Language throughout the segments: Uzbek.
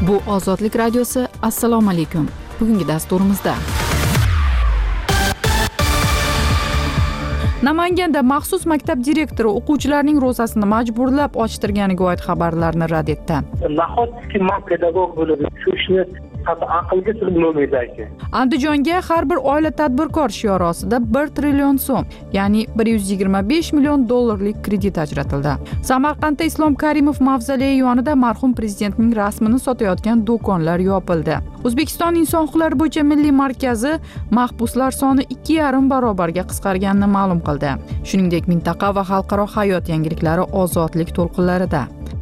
Bu Ozodlik radiosi. Assalomu alaykum. Bugungi dasturimizda Namanganda maxsus maktab direktori o'quvchilarning ro'zasini majburlab ochtirganiga oid xabarlarni rad etdi. Nahotki men pedagog bo'lib shu ishni aqlga sig'maydi. Andijonga har bir oila tadbirkor shiori ostida 1 trillion so'm, ya'ni 125 million dollarlik kredit ajratildi. Samarqandda Islom Karimov mavzoleyi yonida marhum prezidentning rasmini sotayotgan do'konlar yopildi. O'zbekiston Inson huquqlari bo'yicha milliy markazi mahbuslar soni 2,5 barobarga qisqarganini ma'lum qildi. Shuningdek, mintaqa va xalqaro hayot yangiliklari ozodlik to'lqinlarida.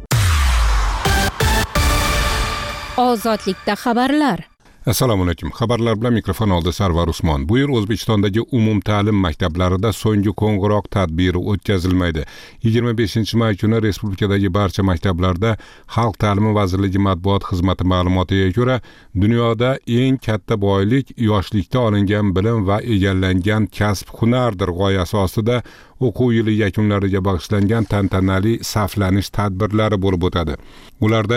Ozodlikda xabarlar. Assalomu alaykum. Xabarlar bilan mikrofon oldi Sarvar Usmon. Bu yil O'zbekistondagi umumta'lim maktablarida so'nggi qo'ng'iroq tadbiri o'tkazilmaydi. 25-may kuni respublikadagi barcha maktablarda Xalq ta'limi vazirligi matbuot xizmati ma'lumotiga ko'ra, dunyoda eng katta boylik yoshlikda olingan bilim va egallangan kasb hunardir g'oyasi ostida o'quv yili yakunlariga bag'ishlangan tantanali saflanish tadbirlari bo'lib o'tadi. Ularda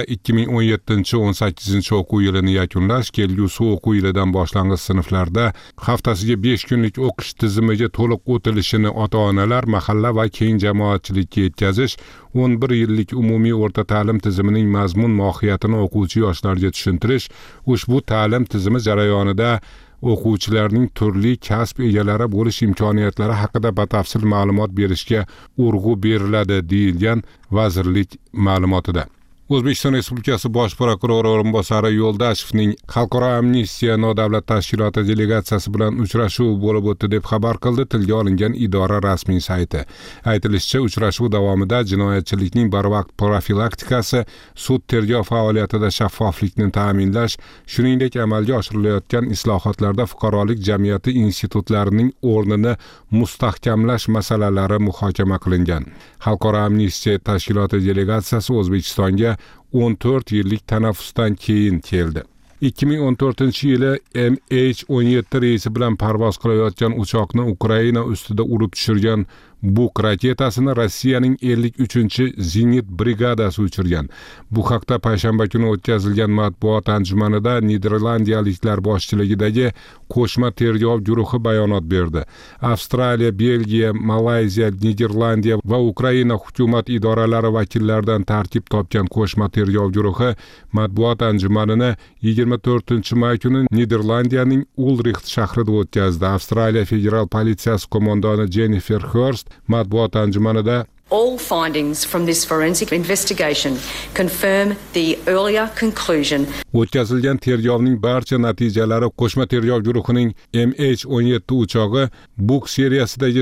2017-18 o'quv yilini yakunlash, kelgusi o'quv yilidan boshlang'ich sinflarda haftasiga 5 kunlik o'qish tizimiga to'liq o'tilishini ota-onalar, mahalla va keng jamoatchilikka yetkazish, 11 yillik umumiy o'rta ta'lim tizimining mazmun mohiyatini o'quvchi yoshlarga tushuntirish, ushbu ta'lim tizimi jarayonida o'quvchilarning turli kasb egalari bo'lish imkoniyatlari haqida batafsil ma'lumot berishga urg'u beriladi, deyilgan vazirlik ma'lumotida. O'zbekiston Respublikasi Bosh prokurori o'rinbosari Yo'ldashevning Xalqaro amnistiya nodavlat tashkiloti delegatsiyasi bilan uchrashuv bo'lib o'tdi deb xabar qildi tilga olingan idora rasmiy sayti. Aytilishicha, uchrashuv davomida jinoyatchilikning barvaqt profilaktikasi, sud tergov faoliyatida shaffoflikni ta'minlash, shuningdek amalga oshirilayotgan islohotlarda fuqarolik jamiyati institutlarining o'rnini mustahkamlash masalalari muhokama qilingan. Xalqaro amnistiya tashkiloti delegatsiyasi O'zbekistonga 14 yillik tanaffusdan keyin keldi. 2014-yili MH17 reysi bilan parvoz qilayotgan uchoqni Ukraina ustida urib tushirgan Buk raketasini Rossiyaning 53-zenit brigadasi uchirgan. Bu haqda payshanba kuni o'tkazilgan matbuot anjumanida Niderlandiyaliklar boshchiligidagi qo'shma tergov guruhi bayonot berdi. Avstraliya, Belgiya, Malayziya, Niderlandiya va Ukraina hukumat idoralari vakillaridan tarkib topgan qo'shma tergov guruhi matbuot anjumanini 24-may kuni Niderlandiyaning Ulricht shahrida o'tkazdi. Avstraliya federal politsiyasi qo'mondoni Jennifer Hurst matbuot anjumanida All findings from this forensic investigation confirm the earlier conclusion. O'tkazilgan tergovning barcha natijalari qo'shma tergov guruhining MH17 uchog'i Buk seriyasidagi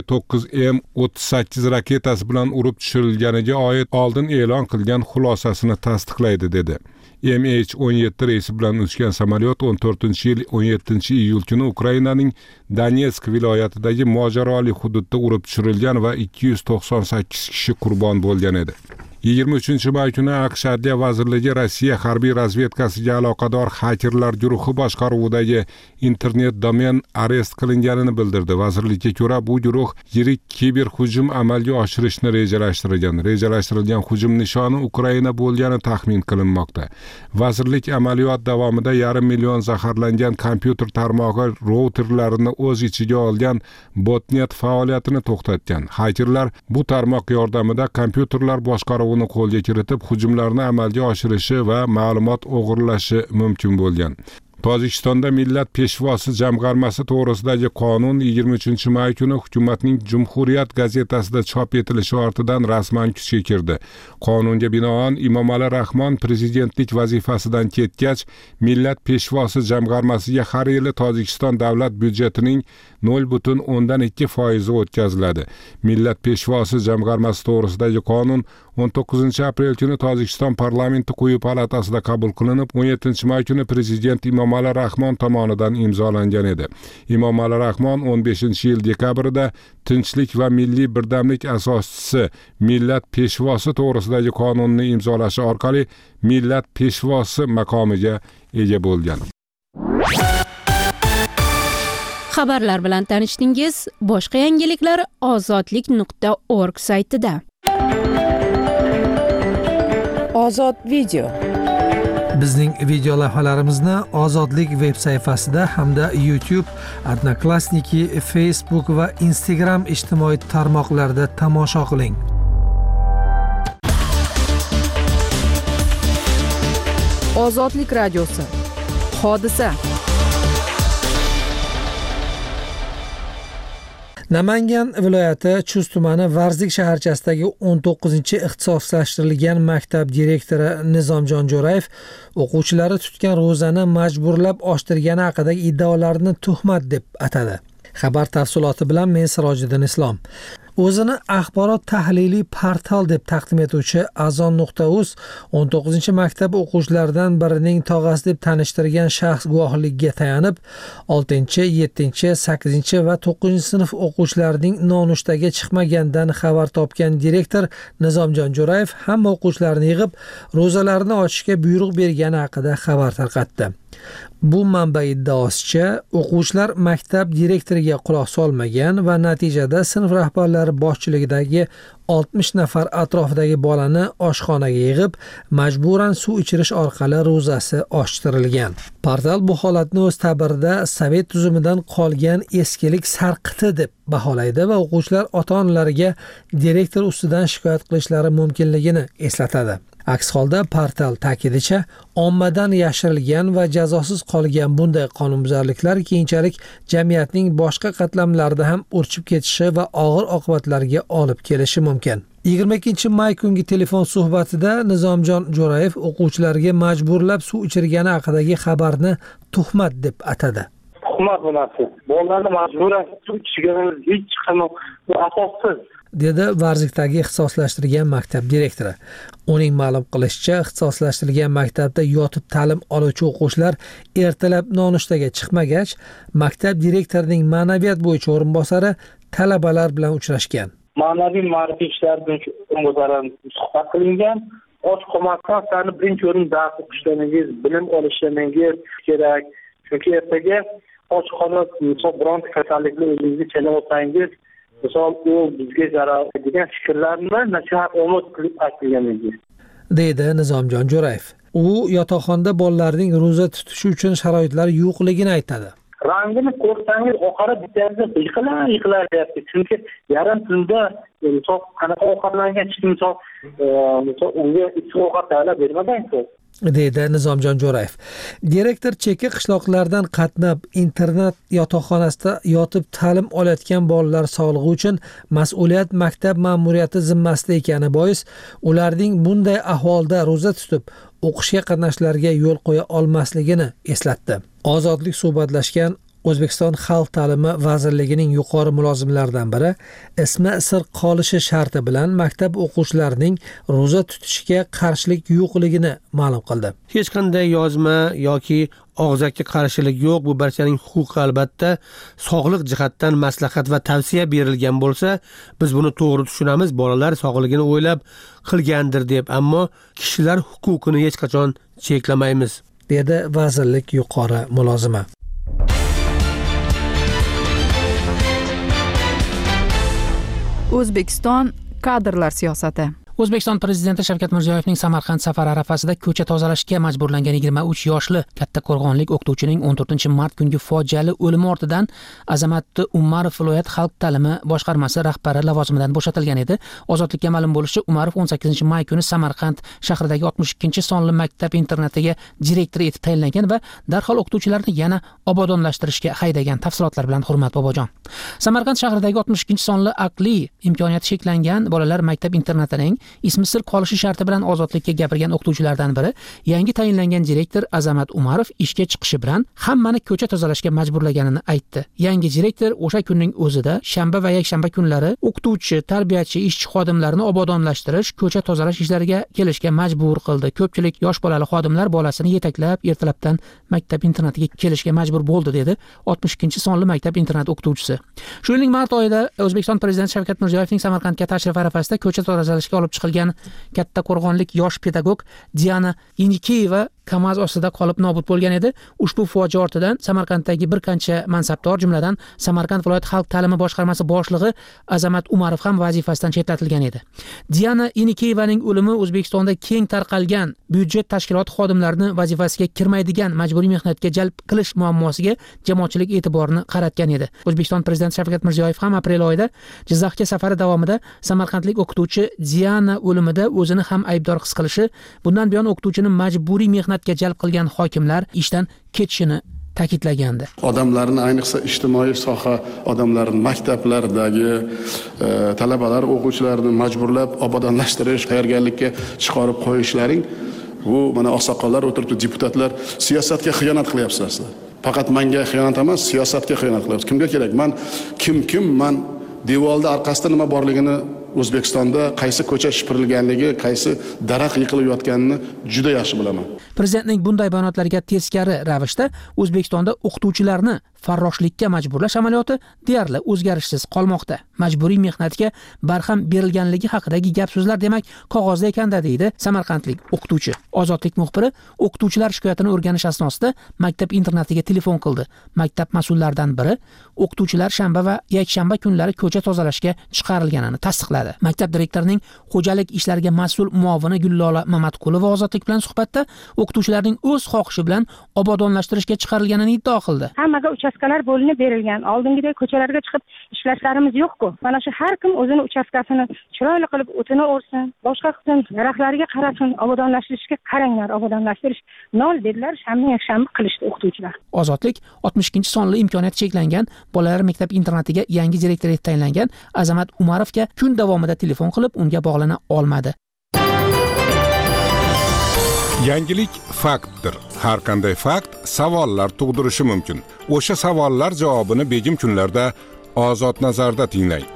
9M38 raketasi bilan urib tushirilganiga oid oldin e'lon qilgan xulosasini tasdiqlaydi, dedi. MH17 reysi bilan uchgan samolyot 14-yil 17-iyul kuni Ukrainaning Donetsk viloyatidagi mojaroli hududda urib tushirilgan va 298 kishi qurbon bo'lgan edi. 23-may kuni AQSh Adliya vazirligi Rossiya harbiy razvedkasiga aloqador xakerlar guruhi boshqaruvidagi internet domen arest qilinganini bildirdi. Vazirlikka ko'ra, bu guruh yirik kiber hujum amalga oshirishni rejalashtirgan. Rejalashtirilgan hujum nishoni Ukraina bo'lgani taxmin qilinmoqda. Vazirlik amaliyot davomida 500 million zaharlangan kompyuter tarmog'i routerlarini o'z ichiga olgan botnet faoliyatini to'xtatgan. Xakerlar bu tarmoq yordamida kompyuterlar boshqaruvi qo'lga kiritib hujumlarni amalga oshirishi va ma'lumot o'g'irlashi mumkin bo'lgan. Tojikistonda Millat peshvosi jamg'armasi to'g'risidagi qonun 23-may kuni hukumatning Jumhuriyat gazetasida chop etilishi ortidan rasman kuchga kirdi. Qonunga binoan Emomali Rahmon prezidentlik vazifasidan ketgach, Millat peshvosi jamg'armasiga har yili Tojikiston davlat byudjetining 0,2% o'tkaziladi. Millat peshvosi jamg'armasi to'g'risidagi qonun 19-aprel kuni Tojikiston parlamenti quyi palatasida qabul qilinib, 17-may kuni prezident Emomali Rahmon tomonidan imzolangan edi. Emomali Rahmon 15-yil dekabrida tinchlik va milliy birdamlik asoschisi Millat peshvosi to'g'risidagi qonunni imzolashi orqali millat peshvosi maqomiga ega bo'lgan. Xabarlar bilan tanishdingiz. Boshqa yangiliklar ozodlik.org saytida. Ozod video. Bizning video lavhalarimizni Ozodlik veb sayfasida hamda YouTube, Odnoklassniki, Facebook va Instagram ijtimoiy tarmoqlarida tomosha qiling. Ozodlik radiosi. Hodisa. Namangan viloyati Chust tumani Varzlik shaharchasidagi 19-ixtisoslashtirilgan maktab direktori Nizomjon Jo'rayev o'quvchilari tutgan ro'zani majburlab ochtirgani haqidagi iddaolarni tuhmat deb atadi. Xabar tafsiloti bilan men Sirojiddin Islom. O'zini axborot tahliliy portal deb taqdim etuvchi Azon.uz 19-maktab o'quvchilaridan birining tog'asi deb tanishtirgan shaxs guvohligiga tayanib 6, 7, 8 va 9-sinf o'quvchilarining nonushtaga chiqmaganidan xabar topgan direktor Nizomjon Jo'rayev hamma o'quvchilarni yig'ib ro'zalarni ochishga buyruq bergani haqida xabar tarqatdi. Bu manba iddaosicha o'quvchilar maktab direktoriga quloq solmagan va natijada sinf rahbarlari boshchiligidagi 60 nafar atrofidagi bolani oshxonaga yig'ib, majburan suv ichirish orqali ro'zasi ochtirilgan. Portal bu holatni o'z ta'birida Sovet tuzumidan qolgan eskilik sarqiti deb baholaydi va o'quvchilar ota-onalariga direktor ustidan shikoyat qilishlari mumkinligini eslatadi. Aks holda portal ta'kidicha ommadan yashirilgan va jazosiz qolgan bunday qonunbuzarliklar keyinchalik jamiyatning boshqa qatlamlarida ham urchib ketishi va og'ir oqibatlarga olib kelishi mumkin. 22-may kungi telefon suhbatida Nizomjon Jo'rayev o'quvchilarga majburlab suv ichirgani haqidagi xabarni tuhmat deb atadi. Tuhmat bu narsa. Bolalarni majburan suv ichirganimiz hech qanday bu asossiz, dedi Varzlikdagi ixtisoslashtirilgan maktab direktori. Uning ma'lum qilishicha, ixtisoslashtirilgan maktabda yotib ta'lim oluvchi o'quvchilar ertalab nonushtaga chiqmagach, maktab direktorining ma'naviyat bo'yicha o'rinbosari talabalar bilan uchrashgan. Ma'naviy ma'rifiy ishlar bo'yicha o'rinbosarlar suhbat qilingan. Och qolmasdan sizlarni birinchi o'rin dars o'qishlaringiz, bilim olishlaringiz kerak. Chunki ertaga och qolib, bironta kasallikni o'zingizga chelib olsangiz, misol u bizga zarar degan fikrlarni nasihat omad qilib aytilgan edi, deydi Nizomjon Jo'rayev. U yotoqxonada bolalarning ro'za tutishi uchun sharoitlar yo'qligini aytadi. Rangini ko'rsangiz oqara bittasi yiqilar deyapti. Chunki yarim tunda misol qanaqa ovqatlangan kishi misol unga issiq ovqat tayyorlab bermaganku, deydi Nizomjon Jo'rayev. Direktor chekka qishloqlardan qatnab internat yotoqxonasida yotib ta'lim olayotgan bolalar sog'lig'i uchun mas'uliyat maktab ma'muriyati zimmasida ekani bois ularning bunday ahvolda ro'za tutib o'qishga qatnashishlariga yo'l qo'ya olmasligini eslatdi. Ozodlik suhbatlashgan O'zbekiston Xalq ta'limi vazirligining yuqori mulozimlaridan biri ismi sir qolishi sharti bilan maktab o'quvchilarining ro'za tutishiga qarshilik yo'qligini ma'lum qildi. Hech qanday yozma yoki og'zaki qarshilik yo'q. Bu barchaning huquqi. Albatta, sog'liq jihatdan maslahat va tavsiya berilgan bo'lsa, biz buni to'g'ri tushunamiz. Bolalar sog'ligini o'ylab qilgandir deb, ammo kishilar huquqini hech qachon cheklamaymiz, dedi vazirlik yuqori mulozimi. O'zbekiston kadrlar siyosati. O'zbekiston prezidenti Shavkat Mirziyoyevning Samarqand safari arafasida ko'cha tozalashga majburlangan 23 yoshli kattaqo'rg'onlik o'qituvchining 14-mart kungi fojiali o'limi ortidan Azamat Umarov viloyat xalq ta'limi boshqarmasi rahbari lavozimidan bo'shatilgan edi. Ozodlikka ma'lum bo'lishicha, Umarov 18-may kuni Samarqand shahridagi 62-sonli maktab internatiga direktor etib tayinlangan va darhol o'qituvchilarni yana obodonlashtirishga haydagan. Tafsilotlar bilan Hurmat Bobojon. Samarqand shahridagi 62-sonli aqliy imkoniyati cheklangan bolalar maktab internatining ismi sir qolishi sharti bilan ozodlikka gapirgan o'qituvchilardan biri yangi tayinlangan direktor Azamat Umarov ishga chiqishi bilan hammani ko'cha tozalashga majburlaganini aytdi. Yangi direktor o'sha kunning o'zida shanba va yakshanba kunlari o'qituvchi, tarbiyachi, ishchi xodimlarni obodonlashtirish, ko'cha tozalash ishlariga kelishga majbur qildi. Ko'pchilik yosh bolali xodimlar bolasini yetaklab ertalabdan maktab internatiga kelishga majbur bo'ldi, dedi 62-sonli maktab internat o'qituvchisi. Shuningdek, mart oyida O'zbekiston prezidenti Shavkat Mirziyoyevning Samarqandga tashrif arafasida ko'cha tozalashga olib chiqilgan kattaqo'rg'onlik yosh pedagog Diana Yenikeyeva KAMAZ ostida qolib nobud bo'lgan edi. Ushbu fojia ortidan Samarqanddagi bir qancha mansabdor, jumladan Samarqand viloyat xalq ta'limi boshqarmasi boshlig'i Azamat Umarov ham vazifasidan chetlatilgan edi. Diana Enikeyevaning o'limi O'zbekistonda keng tarqalgan byudjet tashkiloti xodimlarini vazifasiga kirmaydigan majburiy mehnatga jalb qilish muammosiga jamoatchilik e'tiborini qaratgan edi. O'zbekiston prezidenti Shavkat Mirziyoyev ham aprel oyida Jizzaxga safari davomida samarqandlik o'qituvchi Diana o'limida o'zini ham aybdor his qilishi, bundan buyon o'qituvchini majburiy mehnatga jalb qilgan hokimlar ishdan ketishini ta'kidlagandi. Odamlarni, ayniqsa ijtimoiy soha odamlarini, maktablardagi talabalar, o'quvchilarni majburlab obodonlashtirish, tayyorgarlikka chiqarib qo'yishlaring, bu mana oqsoqollar o'tiribdi, deputatlar siyosatga xiyonat qilyapsizlar. Faqat menga xiyonat emas, siyosatga xiyonat qilyapsiz. Kimga kerak? Men devorda orqasida nima borligini, O'zbekistonda qaysi ko'cha shipirilganligi, qaysi daraxt yiqilib yotganini juda yaxshi bilaman. Prezidentning bunday bayonotlariga teskari ravishda O'zbekistonda o'qituvchilarni farroshlikka majburlash amaliyoti deyarli o'zgarishsiz qolmoqda. Majburiy mehnatga barham berilganligi haqidagi gap-so'zlar demak qog'ozda ekanda, deydi samarqandlik o'qituvchi. Ozodlik muxbiri o'qituvchilar shikoyatini o'rganish asnosida maktab internatiga telefon qildi. Maktab mas'ullaridan biri o'qituvchilar shanba va yakshanba kunlari ko'cha tozalashga chiqarilganini tasdiqladi. Maktab direktorining xo'jalik ishlariga mas'ul muovini Gullola Mamatqulova Ozodlik bilan suhbatda o'qituvchilarning o'z xohishi bilan obodonlashtirishga chiqarilganini iddao qildi. Hammaga uchastkalar bo'linib berilgan. Oldingidek ko'chalarga chiqib ishlashlarimız yo'q-ku. Mana shu har kim o'zini uchastkasini chiroyli qilib o'tini o'rsin, boshqa qilsin, daraxtlarga qarasin, obodonlashtirishga qaranglar, obodonlashtirish nol dedilar, shanba qilishdi o'qituvchilar. Ozodlik 62-sonli imkoniyati cheklangan bolalar maktab internatiga yangi direktor etib tayinlangan Azamat Umarovga kun davomida telefon qilib unga bog'lana olmadi. Yangilik faktdir. Har qanday fakt savollar tug'dirishi mumkin. O'sha savollar javobini begim kunlarda Ozod nazarda tinglang.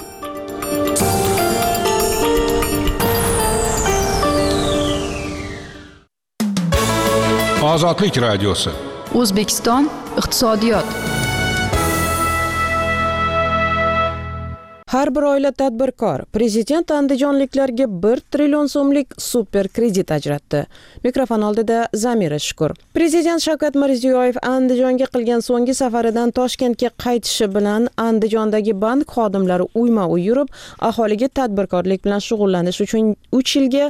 Ozodlik radiosi. O'zbekiston iqtisodiyot. Har bir oila tadbirkor. Prezident andijonliklarga 1 trillion so'mlik super kredit ajratdi. Mikrofon oldida Zamira Shukur. Prezident Shavkat Mirziyoyev Andijonga qilgan so'nggi safaridan Toshkentga qaytishi bilan Andijondagi bank xodimlari uyma-uy yurib, aholiga tadbirkorlik bilan shug'ullanish uchun 3 yilga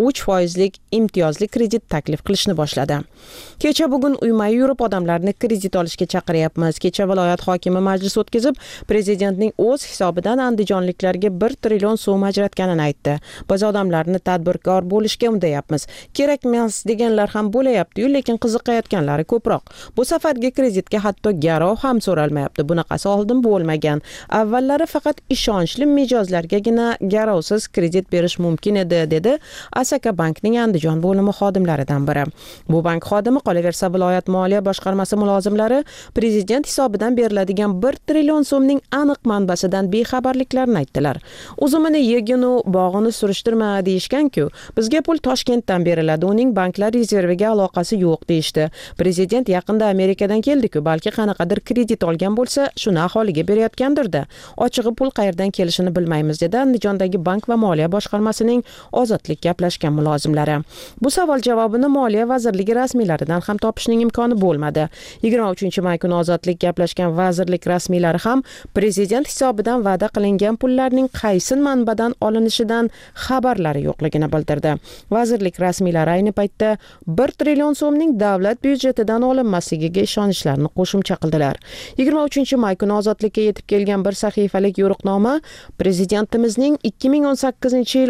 3% imtiyozli kredit taklif qilishni boshladi. Kecha bugun uyma yurib odamlarni kredit olishga chaqiryapmiz. Kecha viloyat hokimi majlis o'tkazib, prezidentning o'z hisobidan andijonliklarga 1 trillion so'm ajratganini aytdi. Biz odamlarni tadbirkor bo'lishga undayapmiz. Kerak emas deganlar ham bo'layapti-yu, lekin qiziqayotganlari ko'proq. Bu safargi kreditga hatto garov ham so'ralmayapti. Bunaqasi oldin bo'lmagan. Avvallari faqat ishonchli mijozlargagina garovsiz kredit berish mumkin edi, dedi Asaka bankning Andijon bo'limi xodimlaridan biri. Bu bank xodimi qolaversa viloyat moliya boshqarmasi mulozimlari prezident hisobidan beriladigan 1 trillion so'mning aniq manbasidan bexabarliklarini aytdilar. O'zimni yeginu bog'ini surishtirma deyishgan-ku. Bizga pul Toshkentdan beriladi, uning banklar rezerviga aloqasi yo'q deyishdi. Prezident yaqinda Amerikadan keldi-ku, balki qanaqadir kredit olgan bo'lsa, shuni aholiga berayotgandir-da. Ochig'i pul qayerdan kelishini bilmaymiz, dedi Andijondagi bank va moliya boshqarmasining ozodlik gaplashgan mulozimlari. Bu savol javobini Moliya vazirligi rasmiylaridan ham topishning imkoni bo'lmadi. 23-may kuni ozodlik gaplashgan vazirlik rasmiylari ham prezident hisobidan va'da qilingan pullarning qaysi manbadan olinishidan xabarlari yo'qligini bildirdi. Vazirlik rasmiylari ayni paytda 1 trillion so'mning davlat byudjetidan olinmasligiga ishonchlarini qo'shimcha qildilar. 23-may kuni ozodlikka yetib kelgan bir sahifalik yo'riqnoma prezidentimizning 2018-yil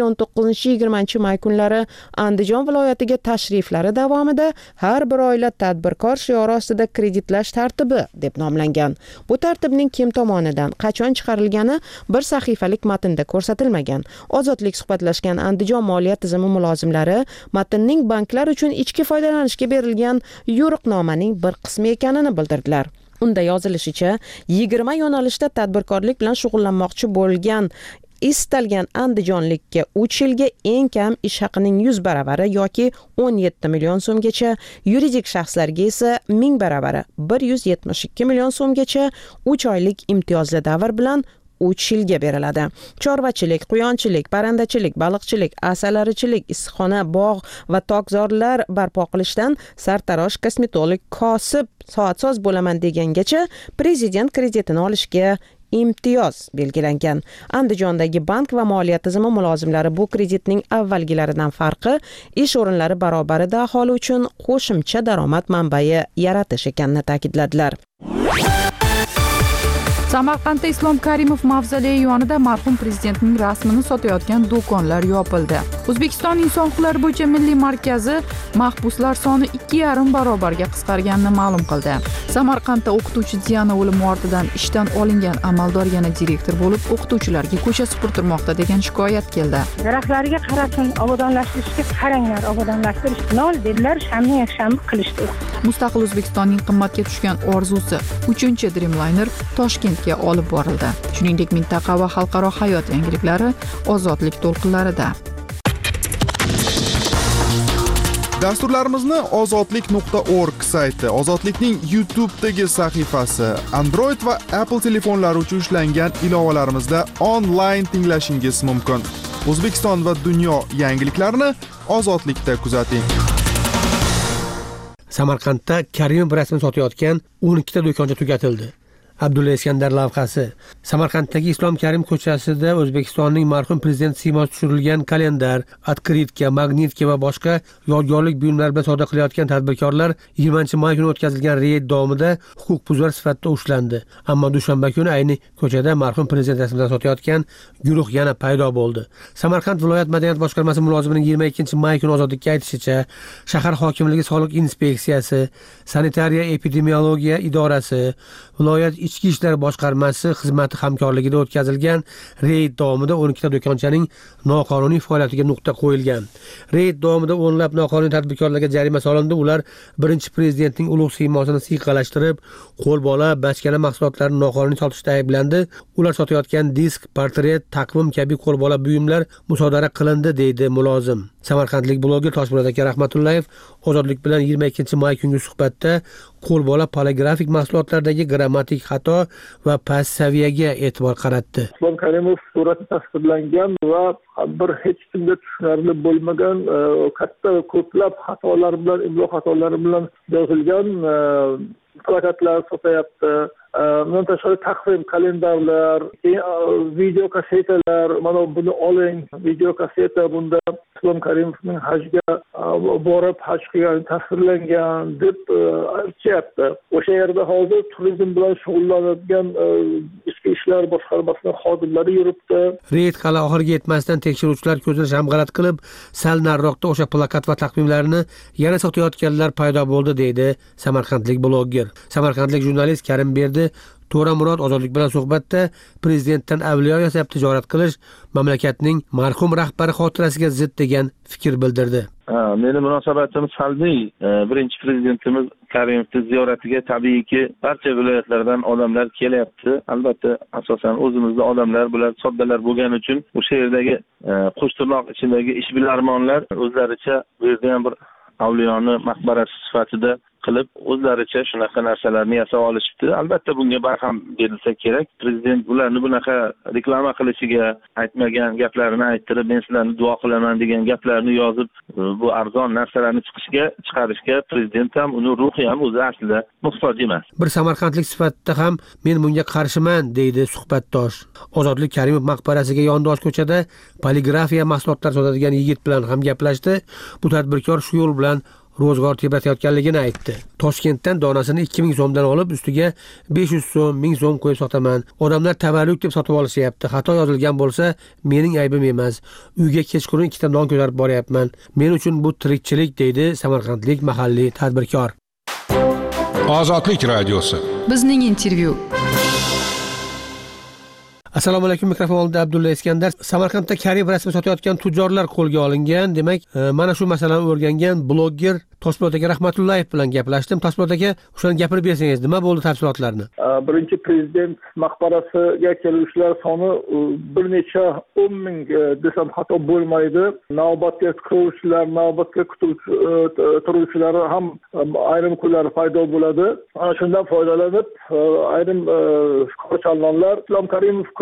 19-20 may kunlari Andijon viloyatiga tashriflari davomida har bir oila tadbirkor shiori ostida kreditlash tartibi deb nomlangan. Bu tartibning kim tomonidan, qachon chiqarilgani bir sahifalik matnda ko'rsatilmagan. Ozodlik suhbatlashgan Andijon moliya tizimi mulozimlari matnning banklar uchun ichki foydalanishga berilgan yo'riqnomaning bir qismi ekanini bildirdilar. Unda yozilishicha, 20 yo'nalishda tadbirkorlik bilan shug'ullanmoqchi bo'lgan istalgan andijonlikka 3 yilga eng kam ish haqining 100 baravari yoki 17 million so'mgacha, yuridik shaxslarga esa 1000 baravari 172 million so'mgacha 3 oylik imtiyozli davr bilan 3 yilga beriladi. Chorvachilik, quyonchilik, parrandachilik, baliqchilik, asalarichilik, issiqxona, bog' va tokzorlar barpo qilishdan sartarosh kosmetolog, kosib, soatsoz bo'laman degangacha prezident kreditini olishga imtiyoz belgilangan. Andijondagi bank va moliya tizimi mulozimlari bu kreditning avvalgilaridan farqi ish o'rinlari barobarida aholi uchun qo'shimcha daromad manbai yaratish ekanini ta'kidladilar. Samarqandda Islom Karimov mavzoleyi yonida marhum prezidentning rasmini sotayotgan do'konlar yopildi. O'zbekiston Inson huquqlari bo'yicha milliy markazi mahbuslar soni 2,5 barobarga qisqarganini ma'lum qildi. Samarqandda o'qituvchi Diana o'limi ortidan ishdan olingan amaldor yana direktor bo'lib, o'qituvchilarga ko'cha supurtirmoqda degan shikoyat keldi. Daraxtlarga qarasin, obodonlashtirishga qaranglar, obodonlashtirish nol dedilar, shamni qilishdi. Mustaqil O'zbekistonning qimmatga tushgan orzusi 3-Dreamliner Toshkentga olib borildi. Shuningdek, mintaqa va xalqaro hayot yangiliklari ozodlik to'lqinlarida. Dasturlarimizni ozodlik.org sayti, Ozodlikning YouTube'dagi sahifasi, Android va Apple telefonlari uchun ishlangan ilovalarimizda onlayn tinglashingiz mumkin. O'zbekiston va dunyo yangiliklarini Ozodlikda kuzating. Samarqandda Karimov rasmini sotayotgan 12 ta do'koncha tugatildi. Abdulla Iskandar lavhasi. Samarqanddagi Islom Karim ko'chasida O'zbekistonning marhum prezident siymosi tushirilgan kalendar, otkritka, magnitka va boshqa yodgorlik buyumlari bilan savdo qilayotgan tadbirkorlar 20-may kuni o'tkazilgan reyd davomida huquqbuzar sifatida ushlandi. Ammo dushanba kuni ayni ko'chada marhum prezident rasmidan sotayotgan guruh yana paydo bo'ldi. Samarqand viloyat madaniyat boshqarmasi mulozimining 22-may kuni ozodlikka aytishicha, shahar hokimligi soliq inspeksiyasi, sanitariya epidemiologiya idorasi, viloyat ichki ishlar boshqarmasi xizmati hamkorligida o'tkazilgan reyd davomida 12 ta do'konchaning noqonuniy faoliyatiga nuqta qo'yilgan. Reyd davomida o'nlab noqonuniy tadbirkorlarga jarima solindi. Ular birinchi prezidentning ulug' siymosini siyqalashtirib, qo'lbola, bachkana mahsulotlarini noqonuniy sotishda ayblandi. Ular sotayotgan disk, portret, taqvim kabi qo'lbola buyumlar musodara qilindi, deydi mulozim. Samarqandlik bloger Toshmurat aka Rahmatullayev Ozodlik bilan 22-may kungi suhbatda qo'lbola poligrafik mahsulotlardagi grammatik xato va past saviyaga e'tibor qaratdi. Islom Karimov surati tasvirlangan va bir hech kimga tushunarli bo'lmagan katta ko'plab xatolar bilan, imlo xatolari bilan yozilgan plakatlar sotyapti. Bundan tashqari taqvim, kalendarlar, video kasetalar, mana buni oling, video kaseta bunda Islom Karimovning hajga borib haj qilgani tasvirlangan deb aytyapti. O'sha yerda hozir turizm bilan shug'ullanadigan ichki ishlar boshqarmasining xodimlari yuribdi. Reyd hali oxiriga yetmasdan tekshiruvchilar ko'zini shamg'alat qilib, sal nariroqda o'sha plakat va taqvimlarni yana sotayotganlar paydo bo'ldi, deydi samarqandlik bloger. Samarqandlik jurnalist Karimberdi To'ra Murod Ozodlik bilan suhbatda prezidentdan avliyo yasab tijorat qilish mamlakatning marhum rahbari xotirasiga zid degan fikr bildirdi. Meni munosabatim salbiy. Birinchi prezidentimiz Karimovning ziyoratiga tabiiyki barcha viloyatlardan odamlar kelyapti. Albatta, asosan o'zimizda odamlar bular soddalar bo'lgani uchun o'sha yerdagi qo'shtirnoq ichidagi ishbilarmonlar o'zlaricha bu yerda ham bir avliyoni maqbarasi sifatida qilib o'zlaricha shunaqa narsalarni yasab olishibdi. Albatta bunga barham berilsa kerak. Prezident bularni bunaqa reklama qilishiga, aytmagan gaplarini ayttirib, men sizlarni duo qilaman degan gaplarni yozib, bu arzon narsalarni chiqarishga prezident ham, uni ruhi ham o'zi aslida muhtoj emas. Bir samarqandlik sifatida ham men bunga qarshiman, deydi suhbatdosh. Ozodlik Karimov maqbarasiga yondosh ko'chada poligrafiya mahsulotlar sotadigan yigit bilan ham gaplashdi. Bu tadbirkor shu yo'l bilan ro'zg'or tebratayotganligini aytdi. Toshkentdan donasini 2000 so'mdan olib, ustiga 500 so'm, 1000 so'm qo'yib sotaman. Odamlar tavallud deb sotib olishyapti. Xato yozilgan bo'lsa, mening aybim emas. Uyga kechqurun 2 ta non ko'tarib boryapman. Men uchun bu tirikchilik, deydi samarqandlik mahalliy tadbirkor. Ozodlik radiosi. Bizning intervyu. Assalomu alaykum, mikrofon oldida Abdulla Iskandar. Samarqandda Karimov rasmi sotayotgan tujjorlar qo'lga olingan. Demak, mana shu masalani o'rgangan bloger Toshmurat aka Rahmatullayev bilan gaplashdim. Toshmurat aka, o'shani gapirib bersangiz, nima bo'ldi tafsilotlarni? Birinchi prezident maqbarasiga keluvchilar soni bir necha 10 ming desam xato bo'lmaydi. Navbatga kiruvchilar, navbatga turuvchilar ham ayrim kunlar paydo bo'ladi. Ana shundan foydalanib, ayrim korchalonlar Islom Karimov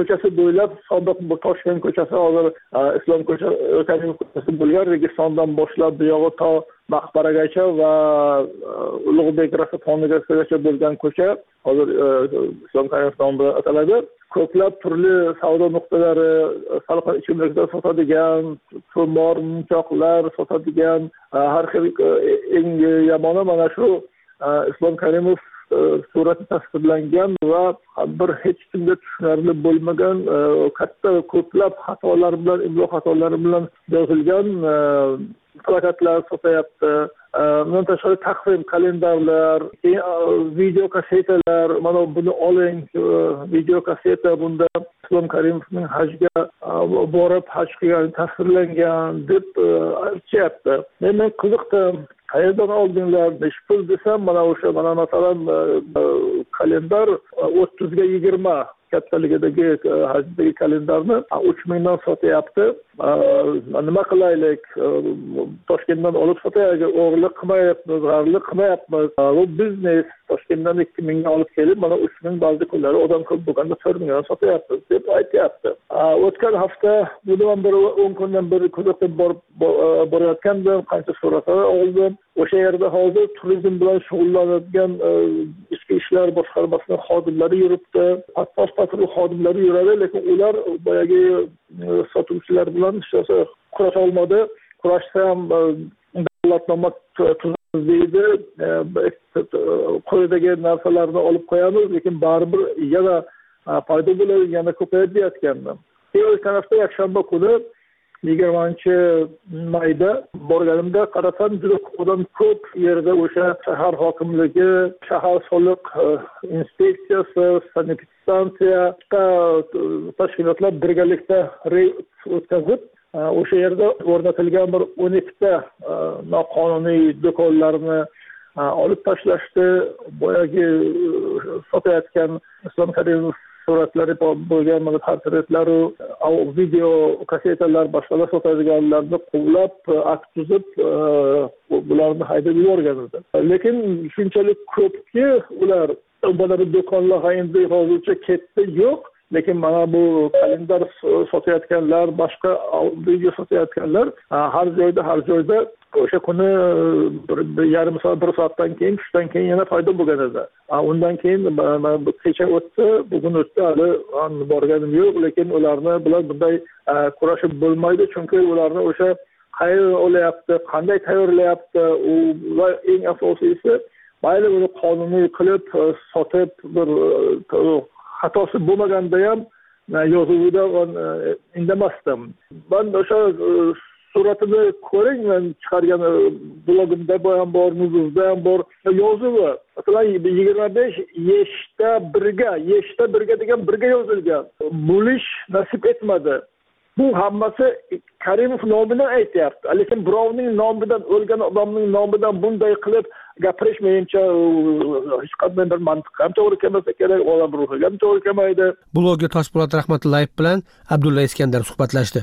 ko'chasi bo'ylab sobiq Toshkent ko'chasi, hozir Islom Karimov ko'chasi bo'lgan Registondan boshlab buyog'i to maqbaragacha va Ulug'bek Rasaxonagacha bo'lgan ko'cha hozir Islom Karimov nomi bilan ataladi. Ko'plab turli savdo nuqtalari, salqin ichimliklar sotadigan, ko'mir, munchoqlar sotadigan, har xil eng yomoni mana shu Islom Karimov surati tasvirlangan va bir hech kimga tushunarli bo'lmagan katta ko'plab xatolar bilan, imlo xatolari bilan yozilgan plakatlar sotyapti. Bundan tashqari taqvim, kalendarlar, video kasetalar, mana buni oling, video kaseta bunda Islom Karimovning hajga borib haj qilgani tasvirlangan deb aytishyapti. Men qiziqdim. Qayerdan oldinglar? Besh pul desam, mana masalan kalendar 30 ga 20 kattaligidagi hajdagi kalendarni 3 mingdan sotyapti. Nima qilaylik? Toshkentdan olib sotaylik, o'g'irlik qilmayapmiz, g'arlik qilmayapmiz. Bu biznes. Toshkentdan 2 mingga olib kelib, mana 3 ming ba'zi kunlari odam ko'p bo'lganda 4 mingdan sotyapmiz deb aytyapti. O'tgan hafta bundan bir 10 kundan beri kuzatib borayotgandim, qancha suratlar oldim. O'sha yerda hozir turizm bilan shug'ullanadigan ichki ishlar boshqarmasining xodimlari yuribdi. Patrul xodimlari yuradi, lekin ular boyagi sotuvchilar bilan kurasha olmadi. Kurashsa ham davlatnoma tuzamiz deydi. Qo'ydagi narsalarni olib qo'yamiz, lekin baribir yana paydo bo'ladi, yana ko'payib deyotgandi. O'tgan hafta yakshanba kuni 20-mayda borganimda qarasam, juda odam ko'p yerda o'sha shahar hokimligi, shahar soliq inspeksiyasi, sanitariya tashkilotlar birgalikda reyd o'tkazib, o'sha yerda o'rnatilgan bir 12 ta noqonuniy do'konlarni olib tashlashdi. Boyagi sotayotgan Islom Karimov suratlari bo'lgan portretlar, video kasetalar, boshqalar sotadiganlarni quvlab, akt tuzib, bularni haydab yuborgan edi. Lekin shunchalik ko'pki, ular do'konlar endi hozircha ketdi yo'q. Lekin mana bu kalendar sotayotganlar, boshqa video sotayotganlar har joyda o'sha kuni yarim soat, 1 soatdan keyin, tushdan keyin yana paydo bo'lgan edi. Undan keyin kecha o'tdi, bugun o'tdi, hali borganim yo'q, lekin ularni bilan bunday kurashib bo'lmaydi, chunki ularni o'sha qayerdan olyapti, qanday tayyorlayapti, va eng asosiysi mayli uni qonuniy qilib sotib, bir xatosi bo'lmaganda ham yozuvida indamasdim. Men o'sha suratini ko'ring, men chiqargan blogimda ham bor, Nuzuzda ham bor. Yozuvi masalan 25 yeshda birga degan birga yozilgan. Bo'lish nasib etmadi. Bu hammasi Karimov nomidan aytyapti. Lekin birovning nomidan, o'lgan odamning nomidan bunday qilib gapirish menimcha hech qanday bir mantiq ham to'g'ri kelmasa kerak, odam ruhiga ham to'g'ri kelmaydi. Blogger Toshpo'lat Rahmatullayev bilan Abdulla Iskandar suhbatlashdi.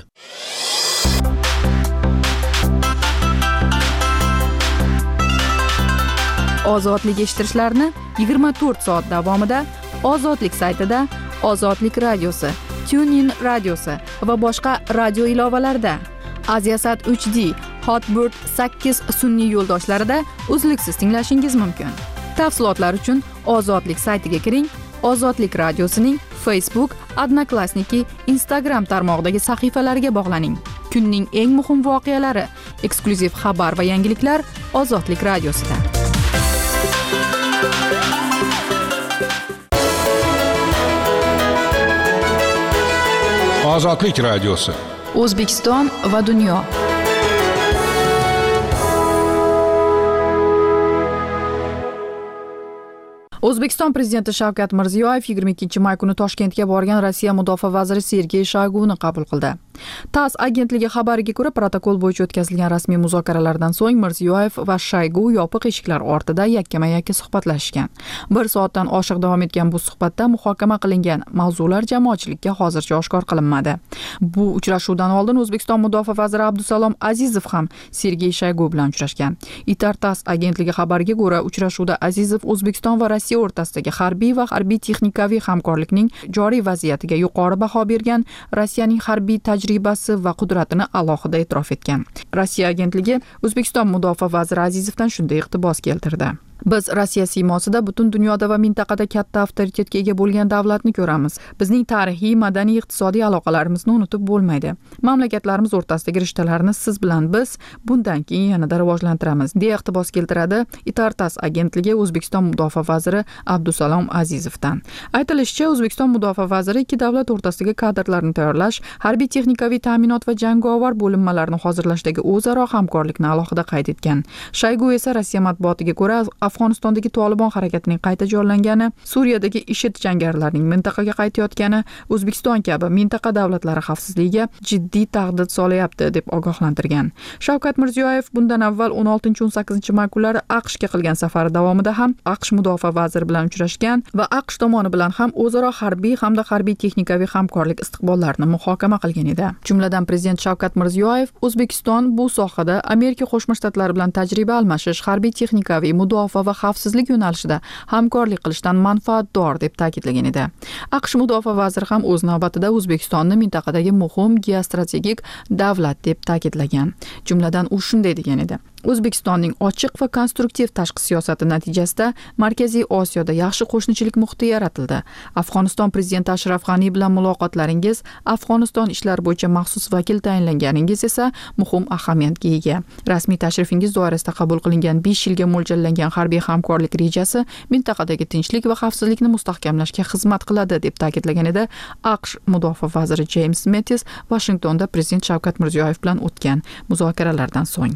Ozodlik eshittirishlarni 24 soat davomida Ozodlik saytida, Ozodlik radiosi, TuneIn radiosi va boshqa radio ilovalarida, Aziasat 3D, Hotbird 8 sun'iy yo'ldoshlarida uzluksiz tinglashingiz mumkin. Tafsilotlar uchun Ozodlik saytiga kiring. Ozodlik radiosining Facebook, Odnoklassniki, Instagram tarmog'idagi sahifalariga bog'laning. Kunning eng muhim voqealari, eksklyuziv xabar va yangiliklar Ozodlik radiosida. Ozodlik radiosi. O'zbekiston va dunyo. O'zbekiston prezidenti Shavkat Mirziyoyev 22 may kuni Toshkentga borgan Rossiya mudofaa vaziri Sergey Shoyguni qabul qildi. TASS agentligi xabariga ko'ra, protokol bo'yicha o'tkazilgan rasmiy muzokaralardan so'ng Mirziyoyev va Shoygu yopiq eshiklar ortida yakkama-yakka suhbatlashgan. 1 soatdan oshiq davom etgan bu suhbatda muhokama qilingan mavzular jamoatchilikka hozircha oshkor qilinmadi. Bu uchrashuvdan oldin O'zbekiston mudofaa vaziri Abdusalom Azizov ham Sergey Shoygu bilan uchrashgan. TASS agentligi xabariga ko'ra, uchrashuvda Azizov O'zbekiston va Rossiya o'rtasidagi harbiy va harbiy-texnikaviy hamkorlikning joriy vaziyatiga yuqori baho bergan, Rossiyaning harbiy tajribasi va qudratini alohida e'tirof etgan. Rossiya agentligi O'zbekiston mudofaa vaziri Azizovdan shunday iqtibos keltirdi. Biz Rossiya siymosida butun dunyoda va mintaqada katta avtoritetga ega bo'lgan davlatni ko'ramiz. Bizning tarixiy, madaniy, iqtisodiy aloqalarimizni unutib bo'lmaydi. Mamlakatlarimiz o'rtasidagi rishtalarni siz bilan biz bundan keyin yanada rivojlantiramiz, deya iqtibos keltiradi TASS agentligi O'zbekiston mudofaa vaziri Abdusalom Azizovdan. Aytilishicha, O'zbekiston mudofaa vaziri ikki davlat o'rtasidagi kadrlarni tayyorlash, harbiy texnikaviy ta'minot va jangovar bo'linmalarni hozirlashdagi o'zaro hamkorlikni alohida qayd etgan. Shoygu esa Rossiya matbuotiga ko'ra, Afg'onistondagi Tolibon harakatining qayta jonlangani, Suriyadagi IShID jangarilarining mintaqaga qaytayotgani O'zbekiston kabi mintaqa davlatlari xavfsizligiga jiddiy tahdid solyapti deb ogohlantirgan. Shavkat Mirziyoyev bundan avval 16-18 may kunlari AQShga qilgan safari davomida ham AQSh mudofaa vaziri bilan uchrashgan va AQSh tomoni bilan ham o'zaro harbiy hamda harbiy texnikaviy hamkorlik istiqbollarini muhokama qilgan edi. Jumladan Prezident Shavkat Mirziyoyev O'zbekiston bu sohada Amerika Qo'shma Shtatlari bilan tajriba almashish, harbiy texnikaviy mudofaa va xavfsizlik yo'nalishida hamkorlik qilishdan manfaatdor deb ta'kidlagan edi. AQSh mudofaa vaziri ham o'z navbatida O'zbekistonni mintaqadagi muhim geostrategik davlat deb ta'kidlagan. Jumladan u shunday degan edi: O'zbekistonning ochiq va konstruktiv tashqi siyosati natijasida Markaziy Osiyoda yaxshi qo'shnichilik muhiti yaratildi. Afg'oniston prezidenti Ashraf G'ani bilan muloqotlaringiz, Afg'oniston ishlar bo'yicha maxsus vakil tayinlanganingiz esa muhim ahamiyatga ega. Rasmiy tashrifingiz doirasida qabul qilingan 5 yilga mo'ljallangan harbiy hamkorlik rejasi mintaqadagi tinchlik va xavfsizlikni mustahkamlashga xizmat qiladi deb ta'kidlagan edi AQSh mudofaa vaziri James Mattis Washingtonda Prezident Shavkat Mirziyoyev bilan o'tgan muzokaralardan so'ng.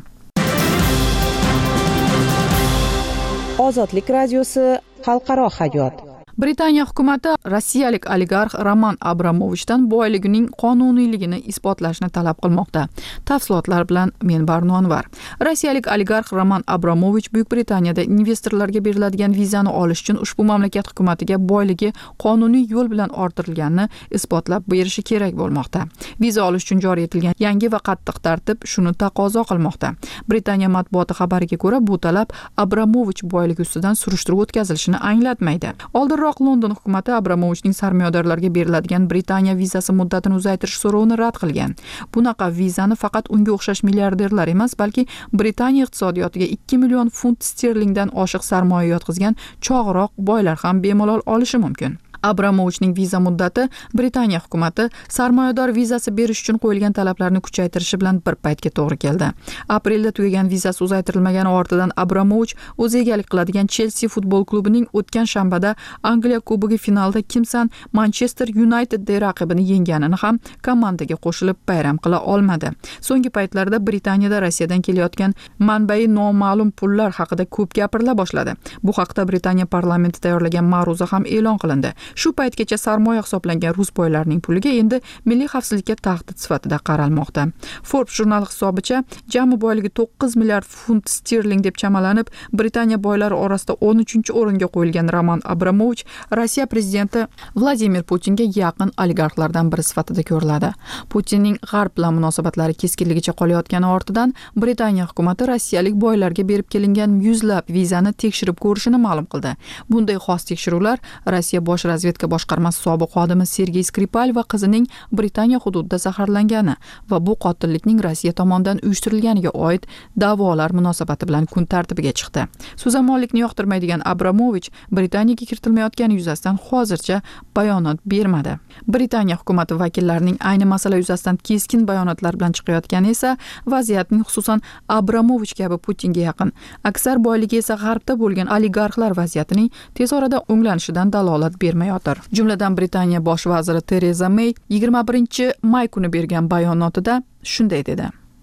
Ozodlik radiosi xalqaro hayot. Britaniya hukumati rossiyalik oligarx Roman Abramovichdan boyligining qonuniyligini isbotlashni talab qilmoqda. Tafsilotlar bilan men Barnonvar. Rossiyalik oligarx Roman Abramovich Buyuk Britaniyada investorlarga beriladigan vizani olish uchun ushbu mamlakat hukumatiga boyligi qonuniy yo'l bilan orttirilganini isbotlab berishi kerak bo'lmoqda. Viza olish uchun joriy etilgan yangi va qattiq tartib shuni taqozo qilmoqda. Britaniya matbuoti xabariga ko'ra, bu talab Abramovich boyligi ustidan surishtiruv o'tkazilishini anglatmaydi. Oldinroq London hukumati Abramovichning sarmoyadorlarga beriladigan Britaniya vizasi muddatini uzaytirish so'rovini rad qilgan. Bunaqa vizani faqat unga o'xshash milliarderlar emas, balki Britaniya iqtisodiyotiga 2 million funt sterlingdan oshiq sarmoya yotqizgan chog'roq boylar ham bemalol olishi mumkin. Abramovichning viza muddati Britaniya hukumati sarmoyador vizasi berish uchun qo'yilgan talablarni kuchaytirishi bilan bir paytga to'g'ri keldi. Aprelda tugagan vizasi uzaytirilmagani ortidan Abramovich o'zi egalik qiladigan Chelsea futbol klubining o'tgan shanbada Angliya Kubogi finalida Kimsan Manchester United raqibini yengganini ham komandaga qo'shilib bayram qila olmadi. So'nggi paytlarda Britaniyada Rossiyadan kelayotgan manbai noma'lum pullar haqida ko'p gapirila boshladi. Bu haqda Britaniya parlamenti tayyorlagan ma'ruza ham e'lon qilindi. Shu paytgacha sarmoya hisoblangan rus boylarining puliga endi milliy xavfsizlikka tahdid sifatida qaralmoqda. Forbes jurnali hisobicha, jami boyligi 9 milliard funt sterling deb chamalanib, Britaniya boylari orasida 13-o'ringa qo'yilgan Roman Abramovich Rossiya prezidenti Vladimir Putinga yaqin oligarxlardan biri sifatida ko'riladi. Putinning G'arb bilan munosabatlari keskinligicha qolayotgani ortidan Britaniya hukumati rossiyalik boylarga berib kelingan yuzlab vizani tekshirib ko'rishini ma'lum qildi. Bunday xos tekshiruvlar Rossiya bosh razvedka boshqarmasi sobiq xodimi Sergey Skripal va qizining Britaniya hududida zaharlangani va bu qotillikning Rossiya tomonidan uyushtirilganiga oid da'volar munosabati bilan kun tartibiga chiqdi. So'zamollikni yoqtirmaydigan Abramovich Britaniyaga kiritilmayotgani yuzasidan hozircha bayonot bermadi. Britaniya hukumati vakillarining ayni masala yuzasidan keskin bayonotlar bilan chiqayotgani esa vaziyatning xususan Abramovich kabi Putinga yaqin, aksar boyligi esa G'arbda bo'lgan oligarxlar vaziyatining tez orada o'nglanishidan dalolat bermayotir. Jumladan Britaniya bosh vaziri Theresa May 21 may kuni bergan bayonotida shunday dedi: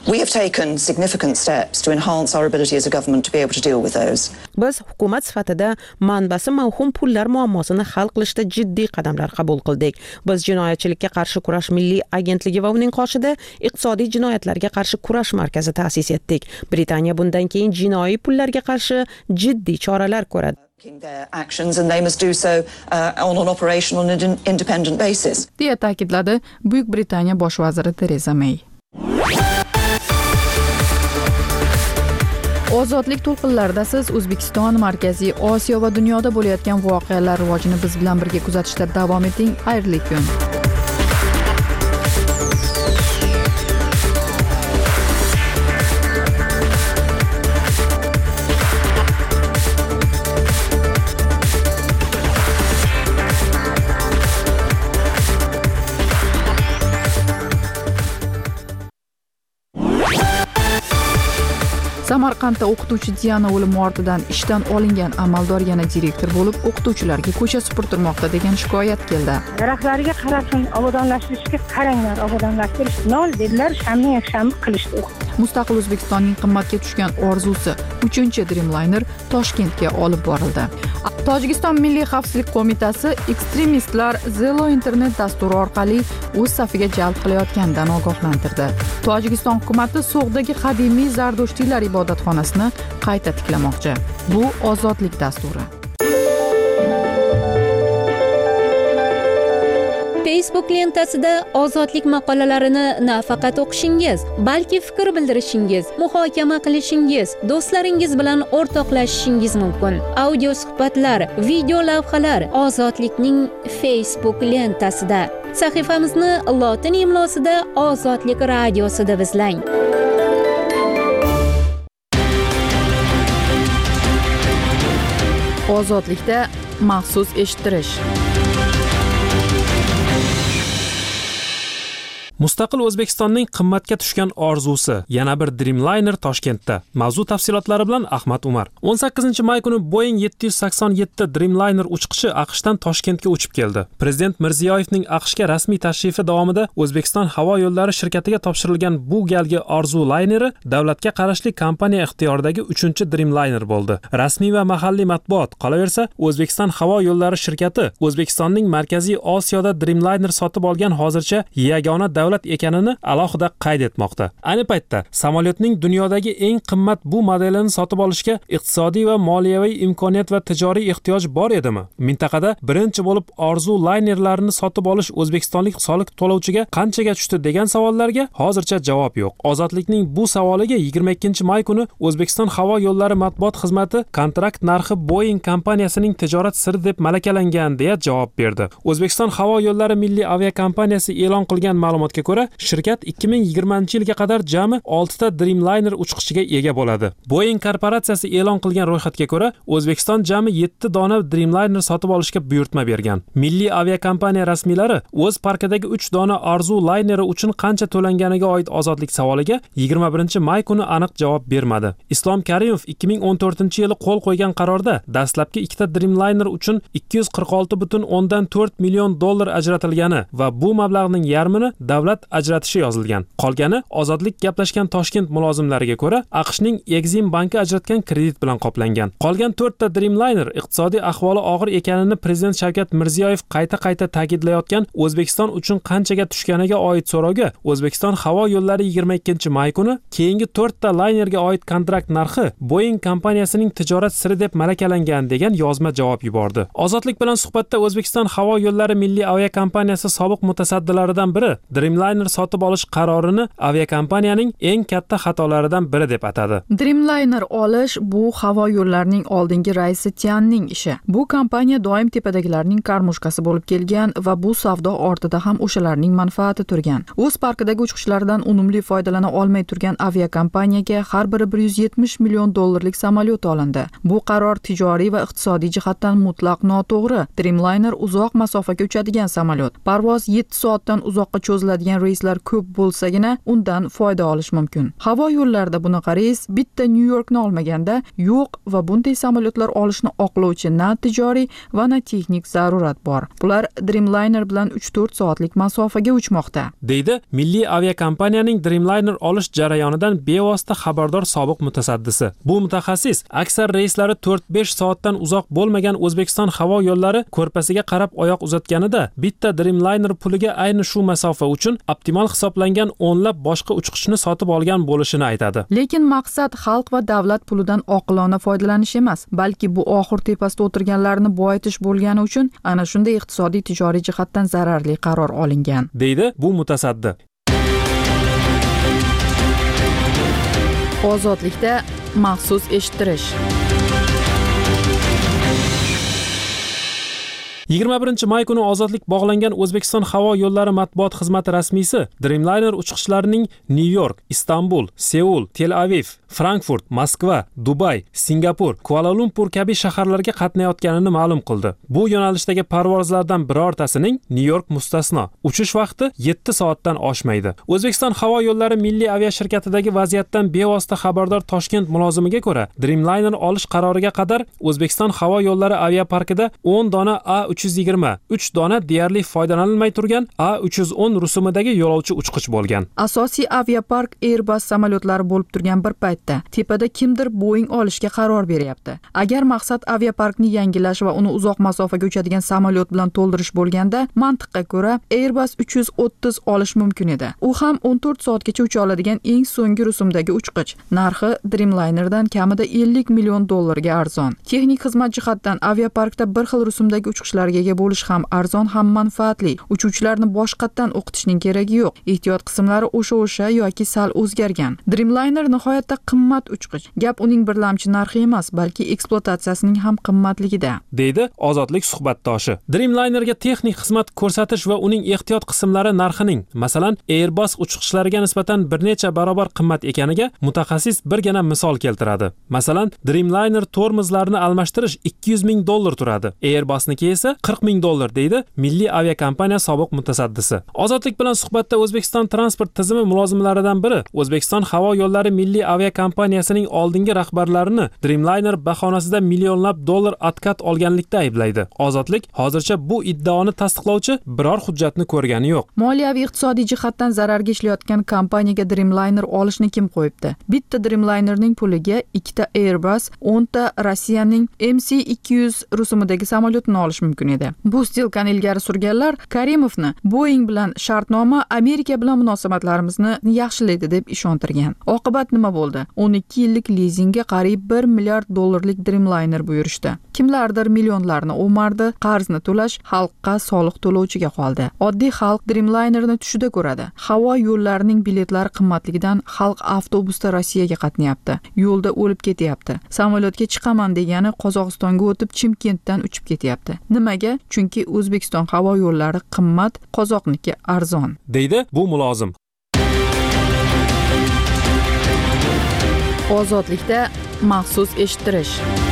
We have taken significant steps to enhance our ability as a government to be able to deal with those. Biz hukumat sifatida manbasi mavhum pullar muammosini hal qilishda jiddiy qadamlar qabul qildik. Biz jinoyatchilikka qarshi kurash milliy agentligi va uning qoshida iqtisodiy jinoyatlarga qarshi kurash markazi ta'sis etdik. Britaniya bundan keyin jinoiy pullarga qarshi jiddiy choralar ko'radi. Their actions and they must do so on an operational and independent basis. deya ta'kidladi Buyuk Britaniya bosh vaziri Theresa May. Ozodlik to'lqinlarida siz O'zbekiston, Markaziy Osiyo va dunyoda bo'layotgan voqealar rivojini biz bilan birga kuzatishda davom eting. Xayrli kun. Samarqandda o'qituvchi Diana o'limi ortidan ishdan olingan amaldor yana direktor bo'lib, o'qituvchilarga ko'cha supurtirmoqda degan shikoyat keldi. Daraxtlarga qarashun, obodonlashtirishga qaranglar, obodonlashtirish nol dedilar, shamni qilishdi. Mustaqil O'zbekistonning qimmatga tushgan orzusi 3-Dreamliner Toshkentga olib borildi. Tojikiston Milliy xavfsizlik qo'mitasi ekstremistlar Zelo internet dasturi orqali o'z safiga jalb qilayotganidan ogohlantirdi. Tojikiston hukumatı So'g'dagi qadimiy Zardushtiylar ibodatxonasini qayta tiklamoqchi. Bu ozodlik dasturi. Facebook lentasida ozodlik maqolalarini nafaqat o'qishingiz, balki fikr bildirishingiz, muhokama qilishingiz, do'stlaringiz bilan o'rtoqlashishingiz mumkin. Audio suhbatlar, video lavhalar ozodlikning Facebook lentasida. Sahifamizni lotin imlosida Ozodlik radiosida izlang. Ozodlikda maxsus eshittirish. Mustaqil O'zbekistonning qimmatga tushgan orzusi yana bir Dreamliner Toshkentda. Mavzu tafsilotlari bilan Ahmad Umar. 18-may kuni Boeing 787 Dreamliner uchqichi AQShdan Toshkentga uchib keldi. Prezident Mirziyoyevning AQShga rasmiy tashrifi davomida O'zbekiston havo yo'llari shirkatiga topshirilgan bu galgi orzu layneri davlatga qarashli kompaniya ixtiyoridagi 3-Dreamliner bo'ldi. Rasmiy va mahalliy matbuot qolaversa, O'zbekiston havo yo'llari shirkati O'zbekistonning Markaziy Osiyoda Dreamliner sotib olgan hozircha yagona davlat ekanini alohida qayd etmoqda. Ayni paytda samolyotning dunyodagi eng qimmat bu modelini sotib olishga iqtisodiy va moliyaviy imkoniyat va tijoriy ehtiyoj bor edimi? Mintaqada birinchi bo'lib orzu laynerlarini sotib olish o'zbekistonlik soliq to'lovchiga qanchaga tushdi degan savollarga hozircha javob yo'q. Ozodlikning bu savoliga 22-may kuni O'zbekiston havo yo'llari matbuot xizmati kontrakt narxi Boeing kompaniyasining tijorat siri deb malakalangan deya javob berdi. O'zbekiston havo yo'llari milliy aviakompaniyasi e'lon qilgan ma'lumotga ko'ra, shirkat 2020-yilga qadar jami 6 ta Dreamliner uchqishiga ega bo'ladi. Boeing korporatsiyasi e'lon qilgan ro'yxatga ko'ra, O'zbekiston jami 7 dona Dreamliner sotib olishga buyurtma bergan. Milliy aviakompaniya rasmiylari o'z parkidagi 3 dona orzu layneri uchun qancha to'langaniga oid ozodlik savoliga 21-may kuni aniq javob bermadi. Islom Karimov 2014-yili qo'l qo'ygan qarorda dastlabki 2 ta Dreamliner uchun 246,4 million dollar ajratilgani va bu mablag'ning yarmini davlat ajratishi yozilgan. Qolgani ozodlik gaplashgan Toshkent mulozimlariga ko'ra, AQShning Exim banki ajratgan kredit bilan qoplangan. Qolgan 4 ta Dreamliner iqtisodiy ahvoli og'ir ekanini Prezident Shavkat Mirziyoyev qayta ta'kidlayotgan O'zbekiston uchun qanchaga tushganiga oid so'rovga O'zbekiston havo yo'llari 22-may kuni keyingi 4 ta laynerga oid kontrakt narxi Boeing kompaniyasining tijorat siri deb malakalangan degan yozma javob yubordi. Ozodlik bilan suhbatda O'zbekiston havo yo'llari milliy aviakompaniyasi sobiq mutasaddilaridan biri Dreamliner sotib olish qarorini aviakompaniyaning eng katta xatolaridan biri deb atadi. Dreamliner olish bu havo yo'llarining oldingi raisi Tianning ishi. Bu kompaniya doim tepadagilarning karmushkasi bo'lib kelgan va bu savdo ortida ham o'shalarning manfaati turgan. O'z parkidagi uchqishlardan unumli foydalana olmay turgan aviakompaniyaga har biri 170 million dollarlik samolyot olindi. Bu qaror tijoriy va iqtisodiy jihatdan mutlaq noto'g'ri. Dreamliner uzoq masofaga uchadigan samolyot. Parvoz 7 soatdan uzoqqa cho'ziladi uchadigan reyslar ko'p bo'lsagina undan foyda olish mumkin. Havo yo'llarida bunaqa reys bitta New Yorkni olmaganda yo'q va bunday samolyotlar olishni oqlovchi na tijoriy va na texnik zarurat bor. Bular Dreamliner bilan 3-4 soatlik masofaga uchmoqda. deydi milliy aviakompaniyaning Dreamliner olish jarayonidan bevosita xabardor sobiq mutasaddisi. Bu mutaxassis aksar reyslari 4-5 soatdan uzoq bo'lmagan O'zbekiston havo yo'llari ko'rpasiga qarab oyoq uzatganida bitta Dreamliner puliga ayni shu masofa uchun optimal hisoblangan o'nlab boshqa uchqichni sotib olgan bo'lishini aytadi. Lekin maqsad xalq va davlat pulidan oqilona foydalanish emas, balki bu oxir tepasida o'tirganlarni boyitish bo'lgani uchun ana shunday iqtisodiy tijoriy jihatdan zararli qaror olingan, deydi bu mutasaddi. Ozodlikda maxsus eshittirish. 21 may kuni ozodlik bog'langan O'zbekiston havo yo'llari matbuot xizmati rasmiysi Dreamliner uchqishlarining New York, Istanbul, Seul, Tel Aviv, Frankfurt, Moskva, Dubay, Singapur, Kuala Lumpur kabi shaharlarga qatnayotganini ma'lum qildi. Bu yo'nalishdagi parvozlardan birortasining New York mustasno. Uchish vaqti 7 soatdan oshmaydi. O'zbekiston havo yo'llari milliy aviashirkatidagi vaziyatdan bevosita xabardor Toshkent mulozimiga ko'ra, Dreamliner olish qaroriga qadar O'zbekiston havo yo'llari aviaparkida 10 dona A320, 3 dona deyarli foydalanilmay turgan A310 rusumidagi yo'lovchi uchqich bo'lgan. Asosiy aviapark Airbus samolyotlari bo'lib turgan bir paytda tepada kimdir Boeing olishga qaror beryapti. Agar maqsad aviaparkni yangilash va uni uzoq masofaga uchadigan samolyot bilan to'ldirish bo'lganda, mantiqqa ko'ra Airbus 330 olish mumkin edi. U ham 14 soatgacha ucha oladigan eng so'nggi rusumdagi uchqich. Narxi Dreamlinerdan kamida 50 million dollarga arzon. Texnik xizmat jihatdan aviaparkda bir xil rusumdagi uchqichlarga ega bo'lish ham arzon ham manfaatli. Uchuvchilarni boshqatdan o'qitishning keragi yo'q. Ehtiyot qismlari o'sha yoki sal o'zgargan. Dreamliner nihoyatda qimmat uchqich. Gap uning birlamchi narxi emas, balki ekspluatatsiyasining ham qimmatligida, deydi ozodlik suhbatdoshi. Dreamlinerga texnik xizmat ko'rsatish va uning ehtiyot qismlari narxining, masalan, Airbus uchqichlariga nisbatan bir necha barobar qimmat ekaniga mutaxassis birgina misol keltiradi. Masalan, Dreamliner tormozlarini almashtirish 200 ming dollar turadi. Airbusniki esa 40 ming dollar, deydi milliy aviakompaniya sobiq mutasaddisi. Ozodlik bilan suhbatda O'zbekiston transport tizimi mulozimlaridan biri O'zbekiston havo yo'llari milliy aviakompaniyasining oldingi rahbarlarini Dreamliner bahonasida millionlab dollar atkat olganlikda ayblaydi. Ozodlik hozircha bu iddaoni tasdiqlovchi biror hujjatni ko'rgani yo'q. Moliyaviy iqtisodiy jihatdan zararga ishlayotgan kompaniyaga Dreamliner olishni kim qo'yibdi? Bitta Dreamlinerning puliga 2 ta Airbus, 10 ta Rossiyaning MC200 rusumidagi samolyotni olish mumkin edi. Bu stilkani ilgari surganlar Karimovni Boeing bilan shartnoma Amerika bilan munosabatlarimizni yaxshilaydi deb ishontirgan. Oqibat nima bo'ldi? 12 yillik lizingga qariyb 1 milliard dollarlik Dreamliner buyurishdi. Kimlardir millionlarni o'mardi, qarzni to'lash xalqqa soliq to'lovchiga qoldi. Oddiy xalq Dreamlinerni tushida ko'radi. Havo yo'llarining biletlari qimmatligidan xalq avtobusda Rossiyaga qatnayapti. Yo'lda o'lib ketyapti. Samolyotga chiqaman degani Qozog'istonga o'tib Chimkentdan uchib ketyapti. Nimaga? Chunki O'zbekiston havo yo'llari qimmat, qozoqniki arzon, deydi bu mulozim. Ozodlikda maxsus eshittirish.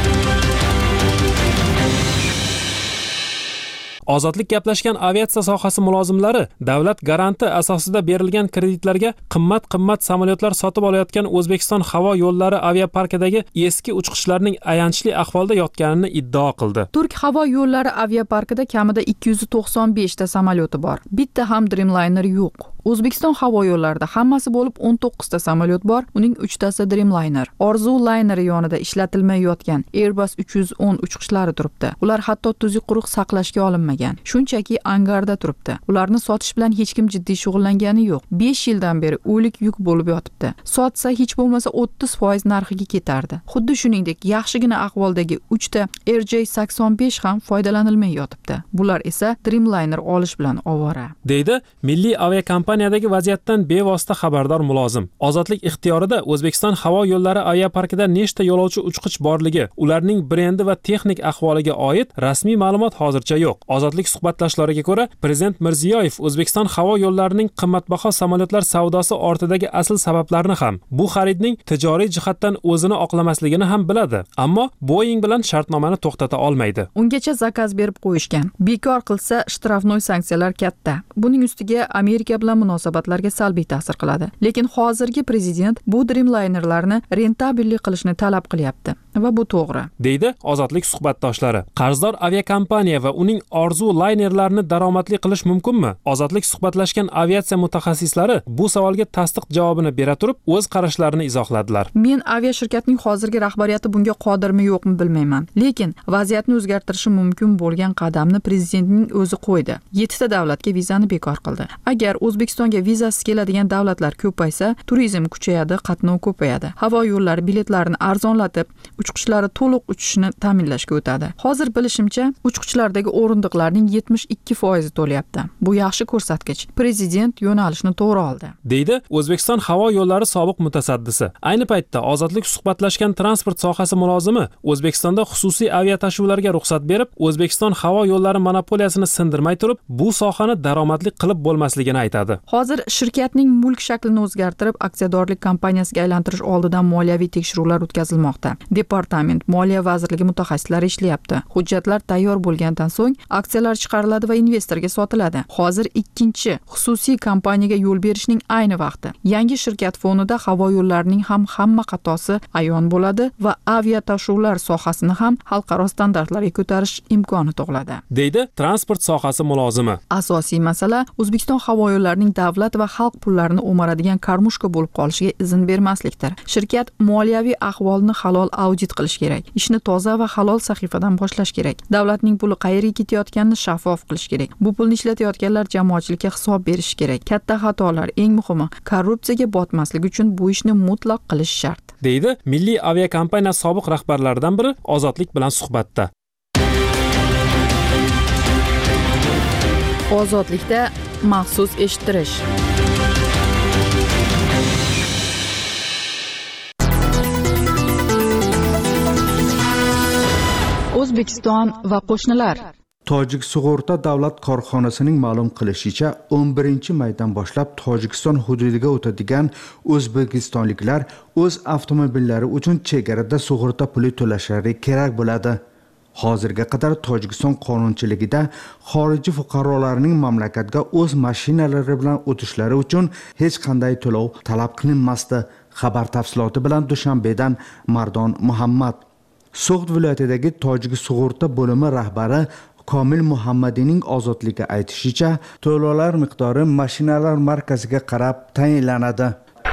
Ozodlik gaplashgan aviatsiya sohasi mulozimlari davlat garanti asosida berilgan kreditlarga qimmat samolyotlar sotib olayotgan O'zbekiston havo yo'llari aviaparkidagi eski uchqishlarning ayanchli ahvolda yotganini iddao qildi. Turk havo yo'llari aviaparkida kamida 295 ta samolyoti bor. Bitta ham Dreamliner yo'q. O'zbekiston havo yo'llarida hammasi bo'lib 19 ta samolyot bor, uning 3 tasi Dreamliner. Orzu layneri yonida ishlatilmay yotgan Airbus 310 uchqishlari turibdi. Ular hatto tuzuq quruq saqlashga olinmagan. Shunchaki angarda turibdi. Ularni sotish bilan hech kim jiddiy shug'ullangani yo'q. 5 yildan beri o'lik yuk bo'lib yotibdi. Sotsa hech bo'lmasa 30% narxiga ketardi. Xuddi shuningdek, yaxshigina ahvoldagi 3 ta RJ85 ham foydalanilmay yotibdi. Bular esa Dreamliner olish bilan ovora, deydi milliy aviakompaniyadagi vaziyatdan bevosita xabardor mulozim. Ozodlik ixtiyorida O'zbekiston havo yo'llari aviaparkida nechta yo'lovchi uchqich borligi, ularning brendi va texnik ahvoliga oid rasmiy ma'lumot hozircha yo'q. Ozodlik suhbatdoshlariga ko'ra, Prezident Mirziyoyev O'zbekiston havo yo'llarining qimmatbaho samolyotlar savdosi ortidagi asl sabablarni ham, bu xaridning tijoriy jihatdan o'zini oqlamasligini ham biladi, ammo Boeing bilan shartnomani to'xtata olmaydi. Ungacha zakaz berib qo'yishgan. Bekor qilsa shtrafnoy sanksiyalar katta. Buning ustiga Amerika bilan munosabatlarga salbiy ta'sir qiladi. Lekin hozirgi prezident bu Dreamlinerlarni rentabellik qilishni talab qilyapti va bu to'g'ri, deydi Ozodlik suhbatdoshlari. Qarzdor aviakompaniya va uning orzu laynerlarini daromadli qilish mumkinmi? Ozodlik suhbatlashgan aviatsiya mutaxassislari bu savolga tasdiq javobini bera turib, o'z qarashlarini izohladilar. Men avia shirkatning hozirgi rahbariyati bunga qodirmi yo'qmi bilmayman, lekin vaziyatni o'zgartirishi mumkin bo'lgan qadamni prezidentning o'zi qo'ydi. 7 ta davlatga vizani bekor qildi. Agar O'zbekistonga vizasiz keladigan davlatlar ko'paysa, turizm kuchayadi, qatnov ko'payadi. Havo yo'llari biletlarini arzonlatib, uchqishlari to'liq uchishni ta'minlashga o'tadi. Hozir bilishimcha, uchqishlardagi o'rindiqlarning 72% to'layapti. Bu yaxshi ko'rsatkich. Prezident yo'nalishni to'g'ri oldi, deydi O'zbekiston havo yo'llari sobiq mutasaddisi. Ayni paytda Ozodlik suhbatlashgan transport sohasi mulozimi O'zbekistonda xususiy aviatashuvlarga ruxsat berib, O'zbekiston havo yo'llari monopoliyasini sindirmay turib, bu sohani daromadli qilib bo'lmasligini aytadi. Hozir shirkatning mulk shaklini o'zgartirib, aksiyadorlik kompaniyasiga aylantirish oldidan moliyaviy tekshiruvlar o'tkazilmoqda. Departament Moliya vazirligi mutaxassislari ishlayapti. Hujjatlar tayyor bo'lgandan so'ng aksiyalar chiqariladi va investorga sotiladi. Hozir ikkinchi xususiy kompaniyaga yo'l berishning ayni vaqti. Yangi shirkat fonida havo yo'llarining ham hamma xatosi ayon bo'ladi va aviatashuvlar sohasini ham xalqaro standartlarga ko'tarish imkoni tug'iladi, deydi transport sohasi mulozimi. Asosiy masala O'zbekiston havo yo'llarining davlat va xalq pullarini o'maradigan karmushka bo'lib qolishiga izn bermaslikdir. Shirkat moliyaviy ahvolni halol audit qilish kerak. Ishni toza va halol sahifadan boshlash kerak. Davlatning puli qayerga ketayotganini shaffof qilish kerak. Bu pulni ishlatayotganlar jamoatchilikka hisob berish kerak. Katta xatolar, eng muhimi, korrupsiyaga botmaslik uchun bu ishni mutlaq qilish shart, deydi Milliy aviakompaniya sobiq rahbarlaridan biri Ozodlik bilan suhbatda. Ozodlikda maxsus eshittirish. O'zbekiston va qo'shnilar. Tojik sug'urta davlat korxonasining ma'lum qilishicha, 11-maydan boshlab Tojikiston hududiga o'tadigan o'zbekistonliklar o'z avtomobillari uchun chegarada sug'urta puli to'lashlari kerak bo'ladi. Hozirga qadar Tojikiston qonunchiligida xorijiy fuqarolarning mamlakatga o'z mashinalari bilan o'tishlari uchun hech qanday to'lov talab qilinmasdi. Xabar tafsiloti bilan Dushanbedan Mardon Muhammad. So'g'd viloyatidagi Tojik sug'urta bo'limi rahbari Komil Muhammadining Ozodlikka aytishicha, to'lovlar miqdori mashinalar markaziga qarab tayinlanadi.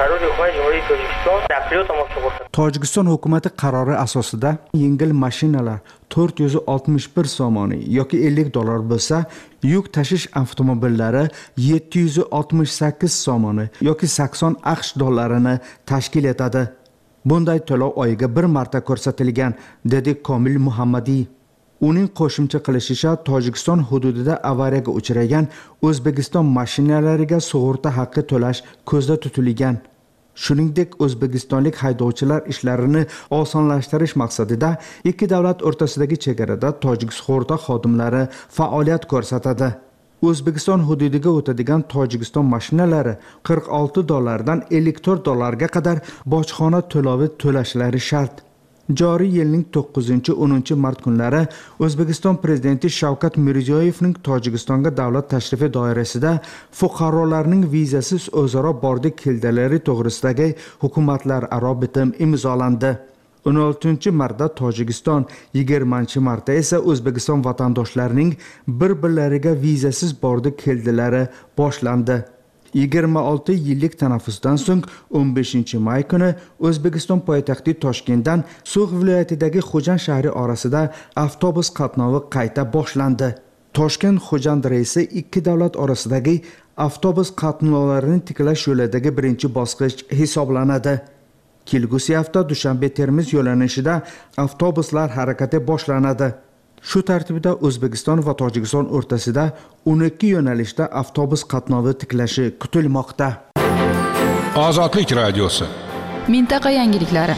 Tojikiston hukumati qarori asosida yengil mashinalar 461 somoni yoki $50 bo'lsa, yuk tashish avtomobillari 768 somoni yoki 80 AQSh dollarini tashkil etadi. Bunday to'lov oyiga bir marta ko'rsatilgan, dedi Komil Muhammadi. Uning qo'shimcha qilishicha, Tojikiston hududida avariyaga uchragan O'zbekiston mashinalariga sug'urta haqqi to'lash ko'zda tutilgan. Shuningdek, o'zbekistonlik haydovchilar ishlarini osonlashtirish maqsadida ikki davlat o'rtasidagi chegarada tojik sug'urta xodimlari faoliyat ko'rsatadi. O'zbekiston hududiga o'tadigan Tojikiston mashinalari $46 dan $54 ga qadar bojxona to'lovi to'lashlari shart. Joriy yilning 9-10 mart kunlari O'zbekiston prezidenti Shavkat Mirziyoyevning Tojikistonga davlat tashrifi doirasida fuqarolarning vizasiz o'zaro bordi-keldilari to'g'risidagi hukumatlararo bitim imzolandi. 16 martda Tojikiston, 20 martda esa O'zbekiston vatandoshlarining bir-birlariga vizasiz bordi-keldilari boshlandi. 26 yillik tanaffusdan so'ng 15-may kuni O'zbekiston poytaxti Toshkentdan So'g'd viloyatidagi Xo'jand shahri orasida avtobus qatnovi qayta boshlandi. Toshkent-Xo'jand reysi ikki davlat orasidagi avtobus qatnovlarini tiklash yo'lidagi birinchi bosqich hisoblanadi. Kelgusi hafta Dushanbe-Termiz yo'nalishida avtobuslar harakati boshlanadi. Shu tartibda O'zbekiston va Tojikiston o'rtasida 12 yo'nalishda avtobus qatnovi tiklashi kutilmoqda. Ozodlik radiosi. Mintaqa yangiliklari.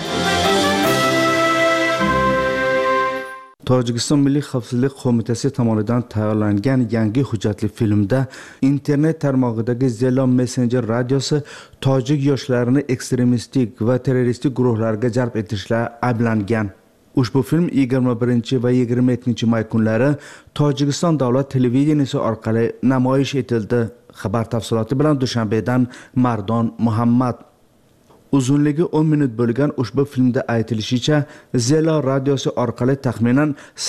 Tojikiston Milliy xavfsizlik qo'mitasi tomonidan tayyorlangan yangi hujjatli filmda internet tarmog'idagi Zelon Messenger radiosi tojik yoshlarini ekstremistik va terroristik guruhlarga jalb etishda ayblangan. Ushbu film 21 va 22 may kunlari Tojikiston davlat televideniyasi orqali namoyish etildi. Xabar tafsiloti bilan Dushanbedan Mardon Muhammad. Uzunligi 10 minut bo'lgan ushbu filmda aytilishicha, Zelo radiosi orqali taxminan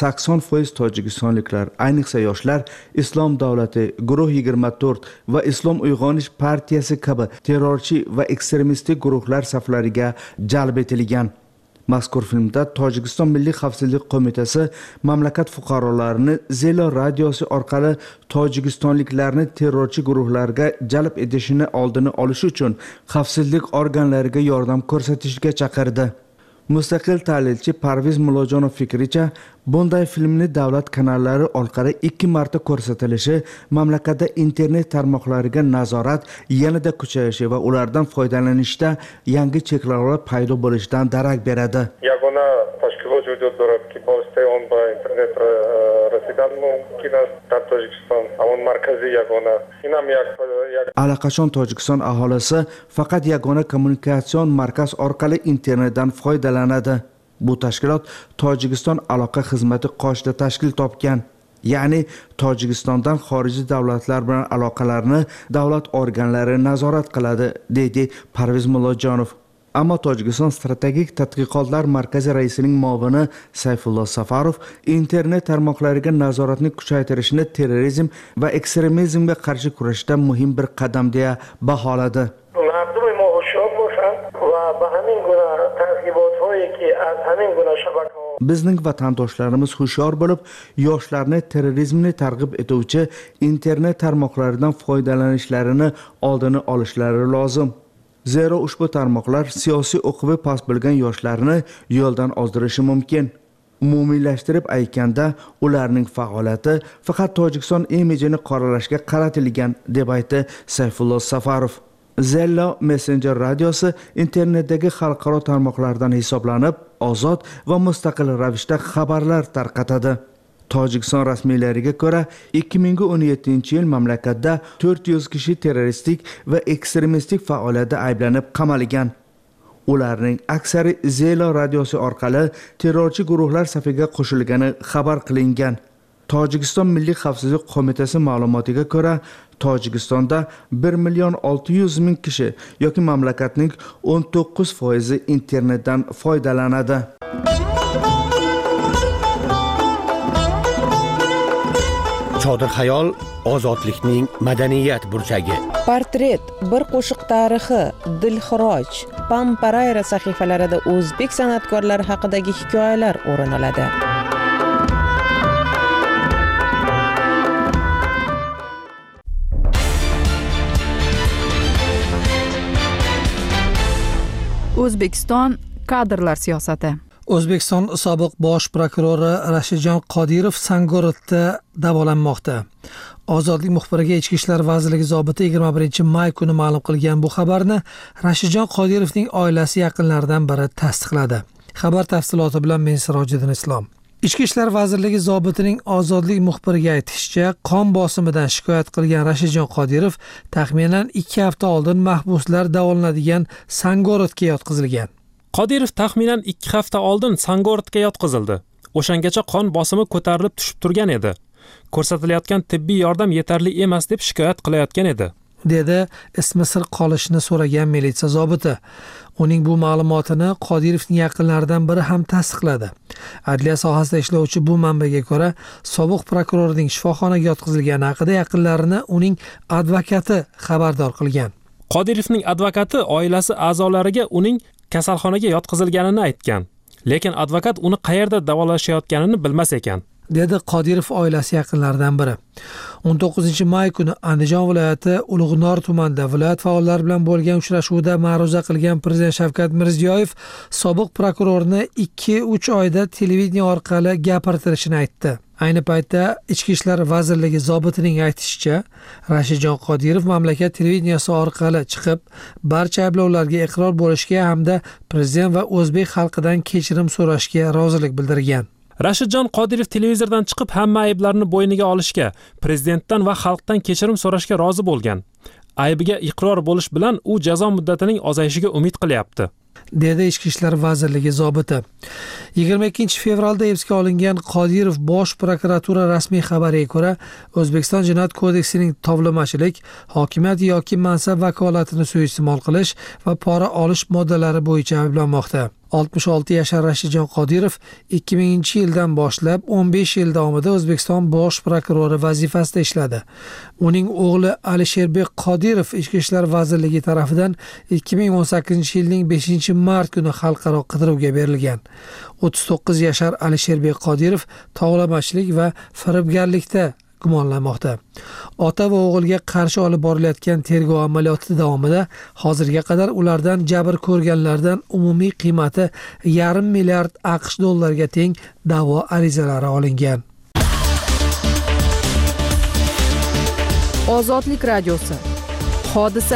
80% tojikistonliklar, ayniqsa yoshlar, Islom davlati, Guruh 24 va Islom uyg'onish partiyasi kabi terrorchi va ekstremistik guruhlar saflariga jalb etilgan. Mazkur filmda Tojikiston Milliy xavfsizlik qo'mitasi mamlakat fuqarolarini Zelo radiosi orqali tojikistonliklarni terrorchi guruhlarga jalb etishini oldini olish uchun xavfsizlik organlariga yordam ko'rsatishga chaqirdi. Mustaqil tahlilchi Parviz Mulojonov fikricha, bunday filmni davlat kanallari orqali 2 marta ko'rsatilishi mamlakatda internet tarmoqlariga nazorat yanada kuchayishi va ulardan foydalanishda yangi cheklovlar paydo bo'lishidan darak beradi. Yagona tashkilot вujud darabt ki polsday on ba internet rasidan mumkin است در Tojikiston همون مرکزی yagona اینم یک allaqachon Tojikiston aholisi faqat yagona kommunikatsion markaz orqali internetdan foydalanadi. Bu tashkilot Tojikiston aloqa xizmati qoshida tashkil topgan. Ya'ni Tojikistondan xorijiy davlatlar bilan aloqalarni davlat organlari nazorat qiladi, dedi Parviz Mulojonov. Ammo Tojikiston strategik tadqiqotlar markazi raisining muovini Sayfullo Safarov internet tarmoqlariga nazoratni kuchaytirishni terrorizm va ekstremizmga qarshi kurashda muhim bir qadam deya baholadi. مردم ما هوشیار باشند و به همین گونه ترغیبات‌هایی که از همین گونه شبکه‌ها Bizning vatandoshlarimiz hushyor bo'lib, yoshlarni terrorizmni targ'ib etuvchi internet tarmoqlaridan foydalanishlarini oldini olishlari lozim. Zero ushbu tarmoqlar siyosiy o'qivi past bo'lgan yoshlarni yo'ldan ozdirishi mumkin. Umumiylashtirib aytganda, ularning faoliyati faqat Tojikiston imijini qoralashga qaratilgan, deb aytdi Sayfullo Safarov. Zello Messenger radiosi internetdagi xalqaro tarmoqlardan hisoblanib, ozod va mustaqil ravishda xabarlar tarqatadi. Tojikiston rasmiylariga ko'ra, 2017-yil mamlakatda 400 kishi terroristik va ekstremistik faoliyatda ayblanib qamalgan. Ularning aksari Zelo radiosi orqali terrorchi guruhlar safiga qo'shilgani xabar qilingan. Tojikiston Milliy xavfsizlik qo'mitasi ma'lumotiga ko'ra, Tojikistonda 1.600.000 kishi yoki mamlakatning 19% internetdan foydalanadi. Chodir xayol ozodlikning madaniyat burchagi. Portret, bir qo'shiq tarixi, Dilxiroj, Pamparayra sahifalarida o'zbek san'atkorlari haqidagi hikoyalar o'rin oladi. O'zbekiston kadrlar siyosati. O'zbekiston sobiq bosh prokurori Rashidjon Qodirov Sangorodda davolanmoqda. Ozodlik muxbiriga Ichki ishlar vazirligi zobiti 21-may kuni ma'lum qilgan bu xabarni Rashidjon Qodirovning oilasi yaqinlaridan biri tasdiqladi. Xabar tafsiloti bilan men Sirojiddin Islom. Ichki ishlar vazirligi zobitining ozodlik muxbiriga aytishicha, qon bosimidan shikoyat qilgan Rashidjon Qodirov taxminan 2 hafta oldin mahbuslar davolanadigan Sangorodga yotqizilgan. Qodirov taxminan 2 hafta oldin Sangorodga yotqizildi. O'shangacha qon bosimi ko'tarilib tushib turgan edi. Ko'rsatilayotgan tibbiy yordam yetarli emas deb shikoyat qilayotgan edi, dedi ismi sir qolishini so'ragan militsiya zobiti. Uning bu ma'lumotini Qodirovning yaqinlaridan biri ham tasdiqladi. Adliya sohasida ishlovchi bu manbaga ko'ra, sobiq prokurorning shifoxonaga yotqizilgani haqida yaqinlarini uning advokati xabardor qilgan. Qodirovning advokati oilasi a'zolariga uning kasalxonaga yotqizilganini aytgan, lekin advokat uni qayerda davolashayotganini bilmas ekan, dedi Qodirov oilasi yaqinlaridan biri. 19-may kuni Andijon viloyati Ulug'nor tumanida viloyat faollari bilan bo'lgan uchrashuvda ma'ruza qilgan Prezident Shavkat Mirziyoyev sobiq prokurorni 2-3 oyda televideniya orqali gapirtirishini aytdi. Ayni paytda Ichki ishlar vazirligi zobitining aytishicha, Rashidjon Qodirov mamlakat televideniyasi orqali chiqib, barcha ayblovlarga iqror bo'lishga hamda prezident va o'zbek xalqidan kechirim so'rashga rozilik bildirgan. Rashidjon Qodirov televizordan chiqib hamma ayblarni bo'yniga olishga, prezidentdan va xalqdan kechirim so'rashga rozi bo'lgan. Aybiga iqror bo'lish bilan u jazo muddatining ozayishiga umid qilyapti. dedi Ichki ishlar vazirligi zobiti. 22 fevralda hibsga olingan Qodirov Bosh prokuratura rasmiy xabariga ko'ra, O'zbekiston Jinoyat kodeksining tovlamachilik, hokimiyat yoki mansab vakolatini suiiste'mol qilish va pora olish moddalari bo'yicha ayblanmoqda. 66 yashar Rashidjon Qodirov 2000-yildan boshlab 15 yil davomida O'zbekiston bosh prokurori vazifasida ishladi. Uning o'g'li Alisherbek Qodirov Ichki ishlar vazirligi tomonidan 2018-yilning 5-mart kuni xalqaro qidiruvga berilgan. 39 yashar Alisherbek Qodirov tovlamachilik va firibgarlikda gumonlanmoqda. Ota va o'g'ilga qarshi olib borilayotgan tergov amaliyoti davomida hozirga qadar ulardan jabr ko'rganlardan umumiy qiymati $500 milliard AQSh dollariga teng da'vo arizalari olingan. Ozodlik radiosi. Hodisa.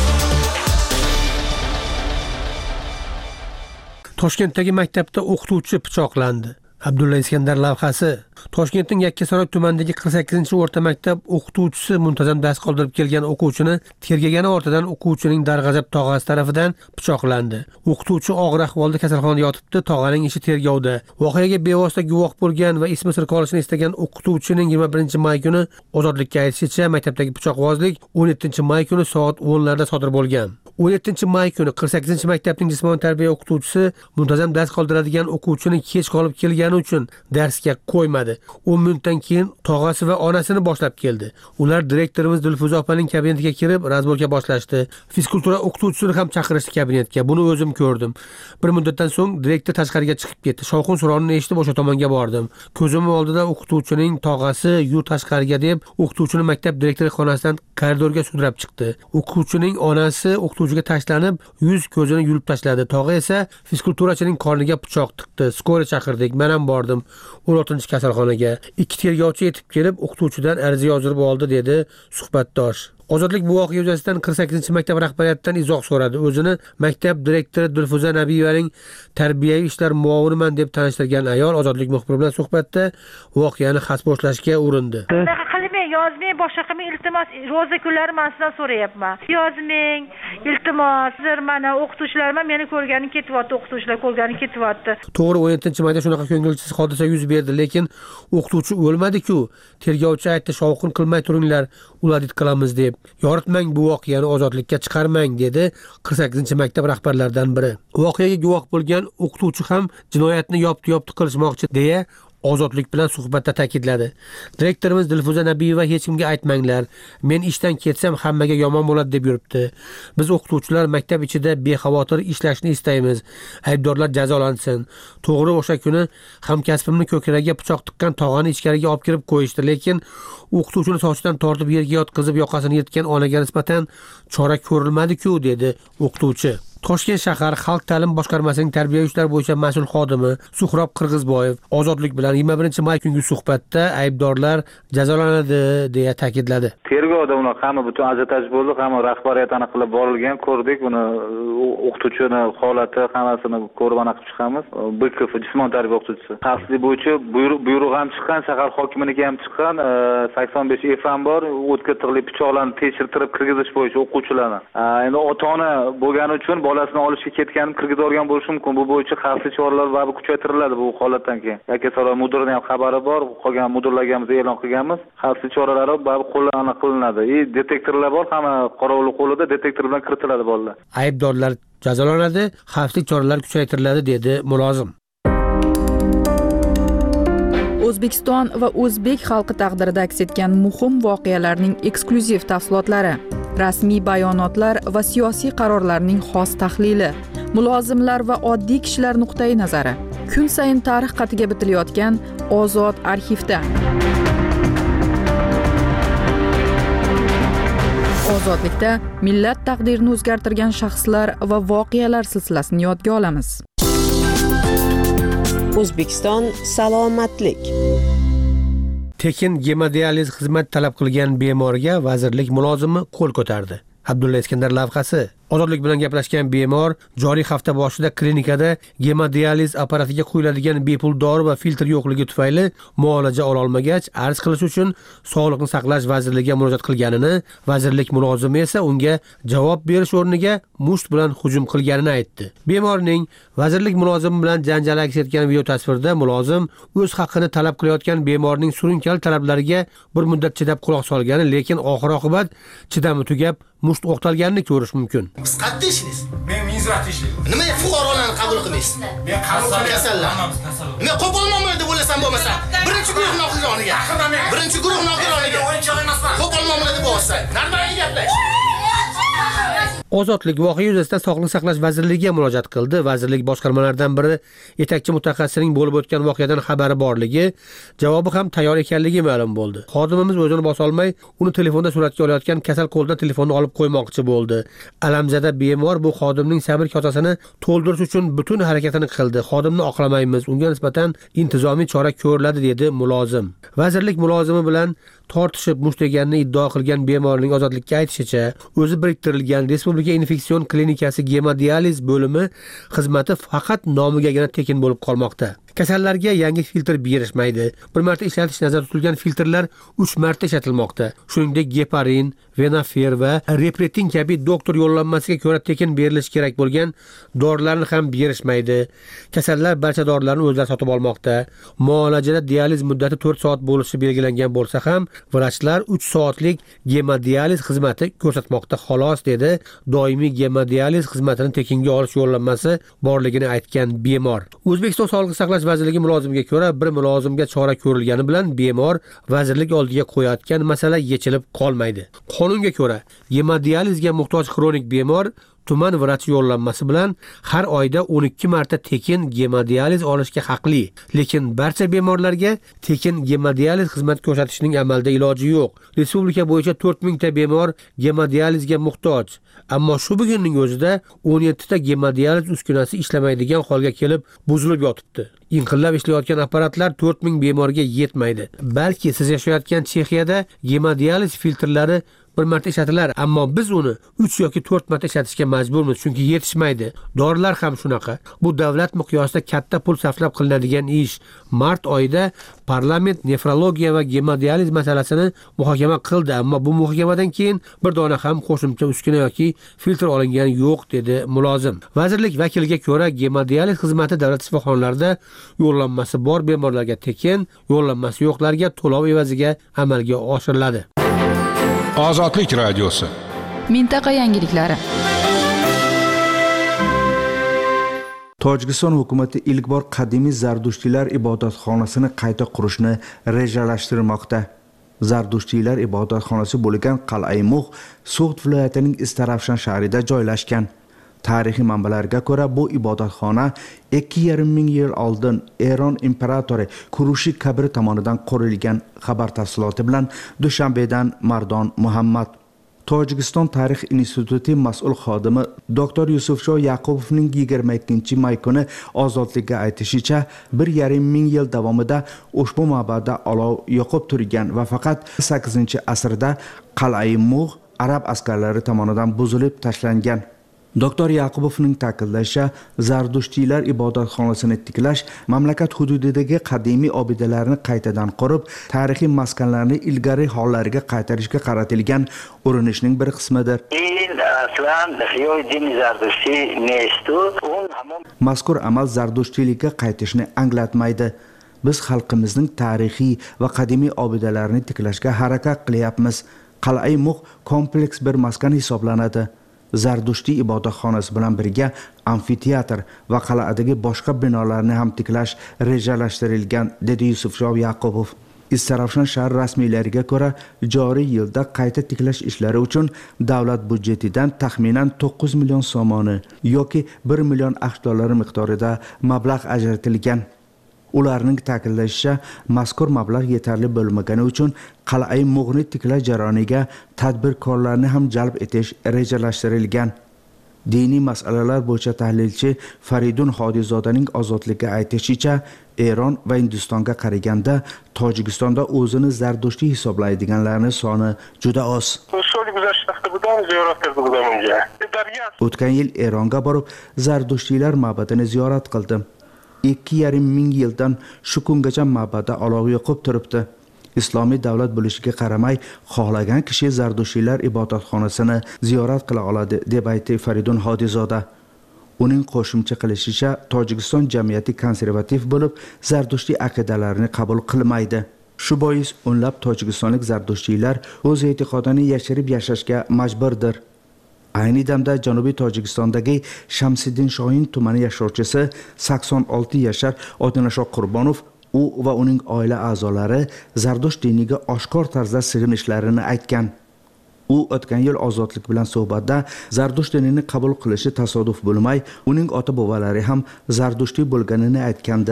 Toshkentdagi maktabda o'qituvchi pichoqlandi. Abdulla Iskandar lavhasi. Toshkentning Yakkasaroy tumanidagi 48-o'rta maktab o'qituvchisi muntazam dars qoldirib kelgan o'quvchini tergagani ortidan o'quvchining darg'azab tog'asi tarafidan pichoqlandi. O'qituvchi og'ir ahvolda kasalxonada yotibdi, tog'aning ishi tergovda. Voqeaga bevosita guvoh bo'lgan va ismi sir qolishini istagan o'qituvchining 21-may kuni ozodlikka aytishicha, maktabdagi pichoqbozlik 17-may kuni soat 10 larda sodir bo'lgan. 17-may kuni 48-maktabning jismoniy tarbiya o'qituvchisi muntazam dars qoldiradigan o'quvchini kech qolib kelgani uchun darsga qo'ymadi. 10 minutdan keyin tog'asi va onasini boshlab keldi. Ular direktorimiz Dilfuza opaning kabinetiga kirib, razborga boshlashdi. Fizkultura o'qituvchisini ham chaqirishdi kabinetga. Buni o'zim ko'rdim. Bir muddatdan so'ng direktor tashqariga chiqib ketdi. Shovqin suronini eshitib o'sha tomonga bordim. Ko'zim oldida o'qituvchining tog'asi "Yu tashqariga" deb o'qituvchini maktab direktori xonasidan koridorga sudrab chiqdi. O'qituvchining onasi o'qituvchiga tashlanib, yuz ko'zini yulib tashladi. Tog'a esa fizkulturachining qorniga pichoq tiqdi. Skora chaqirdik. Men ham bordim 16 kasalxonaga. 2 tergovchi yetib kelib, o'qituvchidan ariza yozdirib oldi, dedi suhbatdosh. Ozodlik bu voqea yuzasidan 48-maktab rahbariyatidan izoh so'radi. O'zini maktab direktori Dilfuza Nabiyevaning tarbiyaviy ishlar muaviniman deb tanishtirgan ayol Ozodlik muxbiri bilan suhbatda voqeani xasbo'shlashga urindi. Yozmang, boshqa qilmang, iltimos, ro'za kunlari men sizdan so'rayapman. Yozmang, iltimos, mana o'qituvchilarman, meni ko'rgani ketyapti, o'qituvchilar ko'rgani ketyapti. To'g'ri, 17-mayda shunaqa ko'ngilsiz hodisa yuz berdi, lekin o'qituvchi o'lmadi-ku. Tergovchi aytdi, shovqin qilmay turinglar, ular qilamiz deb. Yoritmang bu voqeani, ozodlikka chiqarmang, dedi 48-maktab rahbarlaridan biri. Voqeaga guvoh bo'lgan o'qituvchi ham jinoyatni yopti qilishmoqchi deya Ozodlik bilan suhbatda ta'kidladi. Direktorimiz Dilfuza Nabiyeva hech kimga aytmanglar, men ishdan ketsam hammaga yomon bo'ladi deb yuribdi. Biz o'qituvchilar maktab ichida bexavotir ishlashni istaymiz. Aybdorlar jazolansin. To'g'ri, o'sha kuni hamkasbimni ko'kragiga pichoq tiqqan tog'ani ichkariga olib kirib qo'yishdi, lekin o'qituvchini sochidan tortib yerga yotqizib yoqasini yirtgan onaga nisbatan chora ko'rilmadi-ku, dedi o'qituvchi. Toshkent shahar Xalq ta'lim boshqarmasining tarbiya ishlari bo'yicha mas'ul xodimi Suhrob Qirg'izboyev Ozodlik bilan 21-may kungi suhbatda aybdorlar jazolanadi deya ta'kidladi. Tergovda uni hamma butun ajotaj bo'ldi, hamma rahbariyat aniqlab borilgan, ko'rdik, uni o'qituvchini holati hammasini ko'rib aniq chiqamiz. BKF jismoniy tarbiya o'qituvchisi. Xavfsizlik bo'yicha buyruq ham chiqqan, shahar hokimligi ham chiqqan, 85 ham bor, o'tkir tig'li pichoqlarni tekshirtirib kirgizish bo'yicha o'quvchilarni. Endi ota-ona bo'lgani uchun bolasini olishga ketganini kirgizib olgan bo'lishi mumkin. Bu bo'yicha xavfsizlik choralari va kuchaytiriladi bu holatdan keyin. Yakkasaroy mudirining ham xabari bor, qolgan mudirlarga ham e'lon qilganmiz. Xavfsizlik choralari qo'llanib qilinadi. Detektorlar bor, hamma qorovul qo'lida detektor bilan kiritiladi bolalar. Aybdorlar jazolanadi, xavfsizlik choralari kuchaytiriladi, dedi mulozim. O'zbekiston va o'zbek xalqi taqdirida aks etgan muhim voqealarning eksklyuziv tafsilotlari, rasmiy bayonotlar va siyosiy qarorlarning xos tahlili, mulozimlar va oddiy kishilar nuqtai nazari. Kun sayin tarix qatiga bitilayotgan Ozod arxivda. Ozodlikda millat taqdirini o'zgartirgan shaxslar va voqealar silsilasini yodga olamiz. O'zbekiston salomatlik. Tekin gemodializ xizmat talab qilgan bemorga vazirlik mulozimi qo'l ko'tardi. Abdulla Iskandar lavhasi. Ozodlik bilan gaplashgan bemor joriy hafta boshida klinikada gemodializ apparatiga quyiladigan bepul dori va filtr yo'qligi tufayli muolaja ola olmagach, arz qilish uchun Sog'liqni saqlash vazirligiga murojaat qilganini, vazirlik mulozimi esa unga javob berish o'rniga musht bilan hujum qilganini aytdi. Bemorning vazirlik mulozimi bilan janjal aks etgan video tasvirda mulozim o'z haqqini talab qilayotgan bemorning surunkali talablariga bir muddat chidab quloq solgani, lekin oxir-oqibat chidami tugab musht o'qtalganini ko'rish mumkin. Siz qayerda ishlaysiz? Men Mizratda ishlayman. Nimaga fuqarolarni qabul qilmaysiz? Men kasallar. Men qo'polmonman deb o'ylasam bo'lmasa, birinchi guruh nogironiga. Birinchi guruh nogironiga. Qo'polmonman deb o'ylasam. Normal gaplash. Ozodlik voqea yuzasidan Sog'liqni saqlash vazirligiga murojaat qildi. Vazirlik boshqarmalaridan biri yetakchi mutaxassisning bo'lib o'tgan voqeadan xabari borligi, javobi ham tayyor ekanligi ma'lum bo'ldi. Xodimimiz o'zini bosa olmay, uni telefonda suratga olayotgan kasal qo'ldan telefonni olib qo'ymoqchi bo'ldi. Alamzada bemor bu xodimning sabr kosasini to'ldirish uchun butun harakatini qildi. Xodimni oqlamaymiz, unga nisbatan intizomiy chora ko'riladi, dedi mulozim. Vazirlik mulozimi bilan tortishib mushtlaganini iddao qilgan bemorning Ozodlikka aytishicha, o'zi biriktirilgan Respublika infeksion klinikasi gemodializ bo'limi xizmati faqat nomigagina tekin bo'lib qolmoqda. Kasallarga yangi filtr berishmaydi. Bir marta ishlatish nazarda tutilgan filtrlar 3 marta ishlatilmoqda. Shuningdek, geparin, venafer va repretin kabi doktor yo'llanmasiga ko'ra tekin berilishi kerak bo'lgan dorilarni ham berishmaydi. Kasallar barcha dorilarni o'zlari sotib olmoqda. Muolajada dializ muddati 4 soat bo'lishi belgilangan bo'lsa ham, vrachlar 3 soatlik gemodializ xizmati ko'rsatmoqda xolos, dedi. Doimiy gemodializ xizmatini tekinga olish yo'llanmasi borligini aytgan bemor. O'zbekiston Sog'liqni saqlash vazirligi mulozimiga ko'ra, bir mulozimga chora ko'rilgani bilan bemor vazirlik oldiga qo'yayotgan masala yechilib qolmaydi. Qonunga ko'ra, gemodializga muhtoj xronik bemor tuman vrach yo'llanmasi bilan har oyda 12 marta tekin gemodializ olishga haqli. Lekin barcha bemorlarga tekin gemodializ xizmat ko'rsatishning amalda iloji yo'q. Respublika bo'yicha 4000 ta bemor gemodializga muhtoj. Ammo shu bugunning o'zida 17 ta gemodializ uskunasi ishlamaydigan holga kelib, buzilib yotibdi. Inqillab ishlayotgan apparatlar 4000 bemorga yetmaydi. Balki siz yashayotgan Chexiyada gemodializ filtrlari bir marta ishlatilar, ammo biz uni 3 yoki 4 marta ishlatishga majburmiz, chunki yetishmaydi. Dorilar ham shunaqa. Bu davlat miqyosida katta pul sarflab qilinadigan ish. Mart oyida parlament nefrologiya va gemodializ masalasini muhokama qildi, ammo bu muhokamadan keyin bir dona ham qo'shimcha uskuna yoki filtr olingani yo'q, dedi mulozim. Vazirlik vakiliga ko'ra, gemodializ xizmati davlat shifoxonalarida yo'llanmasi bor bemorlarga tekin, yo'llanmasi yo'qlarga to'lov evaziga amalga oshiriladi. Ozodlik radiosi. Mintaqa yangiliklari. Tojikiston hukumati ilk bor qadimiy Zardushtiylar ibodatxonasini qayta qurishni rejalashtirmoqda. Zardushtiylar ibodatxonasi bo'lgan Qal'ai Mug' So'g'd viloyatining Istarafshan shahrida joylashgan. Tarixiy manbalarga ko'ra, bu ibodatxona 2,5 ming yil oldin Eron imperatori Kurushi Kabir tomonidan qurilgan. Xabar tafsiloti bilan Dushanbedan Mardon Muhammad. Tojikiston tarix instituti mas'ul xodimi Dr. Yusufsho Yaqubovning 22-may kuni Ozodlikka aytishicha, 1,5 ming yil davomida ushbu ma'badda olov yoqib turgan va faqat 8-asrda Qal'ai Mug' arab askarlari tomonidan buzilib tashlangan. Dr. Yaqubovning ta'kidlashicha, Zardushtiylar ibodatxonasini tiklash mamlakat hududidagi qadimiy obidalarni qaytadan qurib, tarixiy maskanlarni ilgari hollariga qaytarishga qaratilgan urinishning bir qismidir. Mazkur amal Zardushtiylikka qaytishni anglatmaydi. Biz xalqimizning tarixiy va qadimiy obidalarini tiklashga harakat qilyapmiz. Qal'ai Mug' kompleks bir maskan hisoblanadi. Zardushtiyy ibodatxonasi bilan birga amfiteatr va qal'adagi boshqa binolarni ham tiklash rejalashtirilgan, dedi Yusufsho Yaqubov. Istarafshan shahar rasmiylariga ko'ra, joriy yilda qayta tiklash ishlari uchun davlat budjetidan taxminan 9 million somoni yoki 1 million AQSh dollari miqdorida mablag' ajratilgan. Ularning ta'kidlashicha, mazkur mablag' yetarli bo'lmagani uchun Qal'ai Mug'ni tiklash jarayoniga tadbirkorlarni ham jalb etish rejalashtirilgan. Diniy masalalar bo'yicha tahlilchi Faridun Hodizodaning Ozodlikka aytishicha, Eron va Hindistonga qaraganda Tojikistonda o'zini Zardushtiyy hisoblaydiganlarning soni juda oz. o'tgan yil Eronga borib Zardushtilar ma'badini ziyorat qildim. 2,5 ming yildan shu kungacha ma'badda olov yoqib turibdi. Islomiy davlat bo'lishiga qaramay, xohlagan kishi Zardushtilar ibodatxonasini ziyorat qila oladi, deb aytdi Faridun Hodizoda. Uning qo'shimcha qilishicha, Tojikiston jamiyati konservativ bo'lib, Zardushti aqidalarini qabul qilmaydi. Shu bois o'nlab tojikistonlik Zardushtilar o'z e'tiqodini yashirib yashashga majburdir. Ayni damda Janubiy Tojikistondagi Shamsiddin Shohin tumani yashovchisi 86 yashar Odinashoq Qurbonov u va uning oila a'zolari Zardusht diniga oshkor tarzda sig'inishlarini aytgan. U o'tgan yil ozodlik bilan suhbatda Zardusht dinini qabul qilishi tasodif bo'lmay, uning ota-bobolari ham Zardushti bo'lganini aytgandi.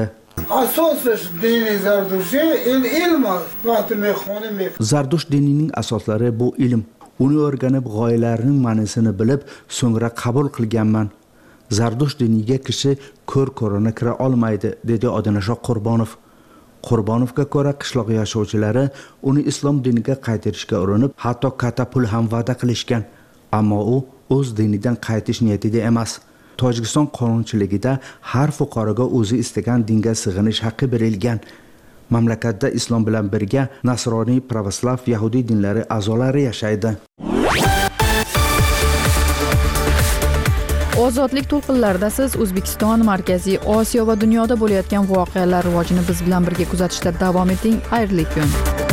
Zardusht dinining asoslari bu ilm. Uni o'rganib, g'oyalarining ma'nosini bilib, so'ngra qabul qilganman. Zardusht diniga kishi ko'r-ko'rona kira olmaydi, dedi Odinashoq Qurbonov. Qurbonovga ko'ra, qishloq yashovchilari uni islom diniga qaytarishga urinib, hatto katta pul ham va'da qilishgan. Ammo u o'z dinidan qaytish niyatida emas. Tojikiston qonunchiligida har fuqaroga o'zi istagan dinga sig'inish haqqi berilgan. Mamlakatda islom bilan birga nasroniy, pravoslav, yahudiy dinlari a'zolari yashaydi. Ozodlik to'lqinlarida siz O'zbekiston, Markaziy Osiyo va dunyoda bo'layotgan voqealar rivojini biz bilan birga kuzatishda davom eting. Xayrli kun.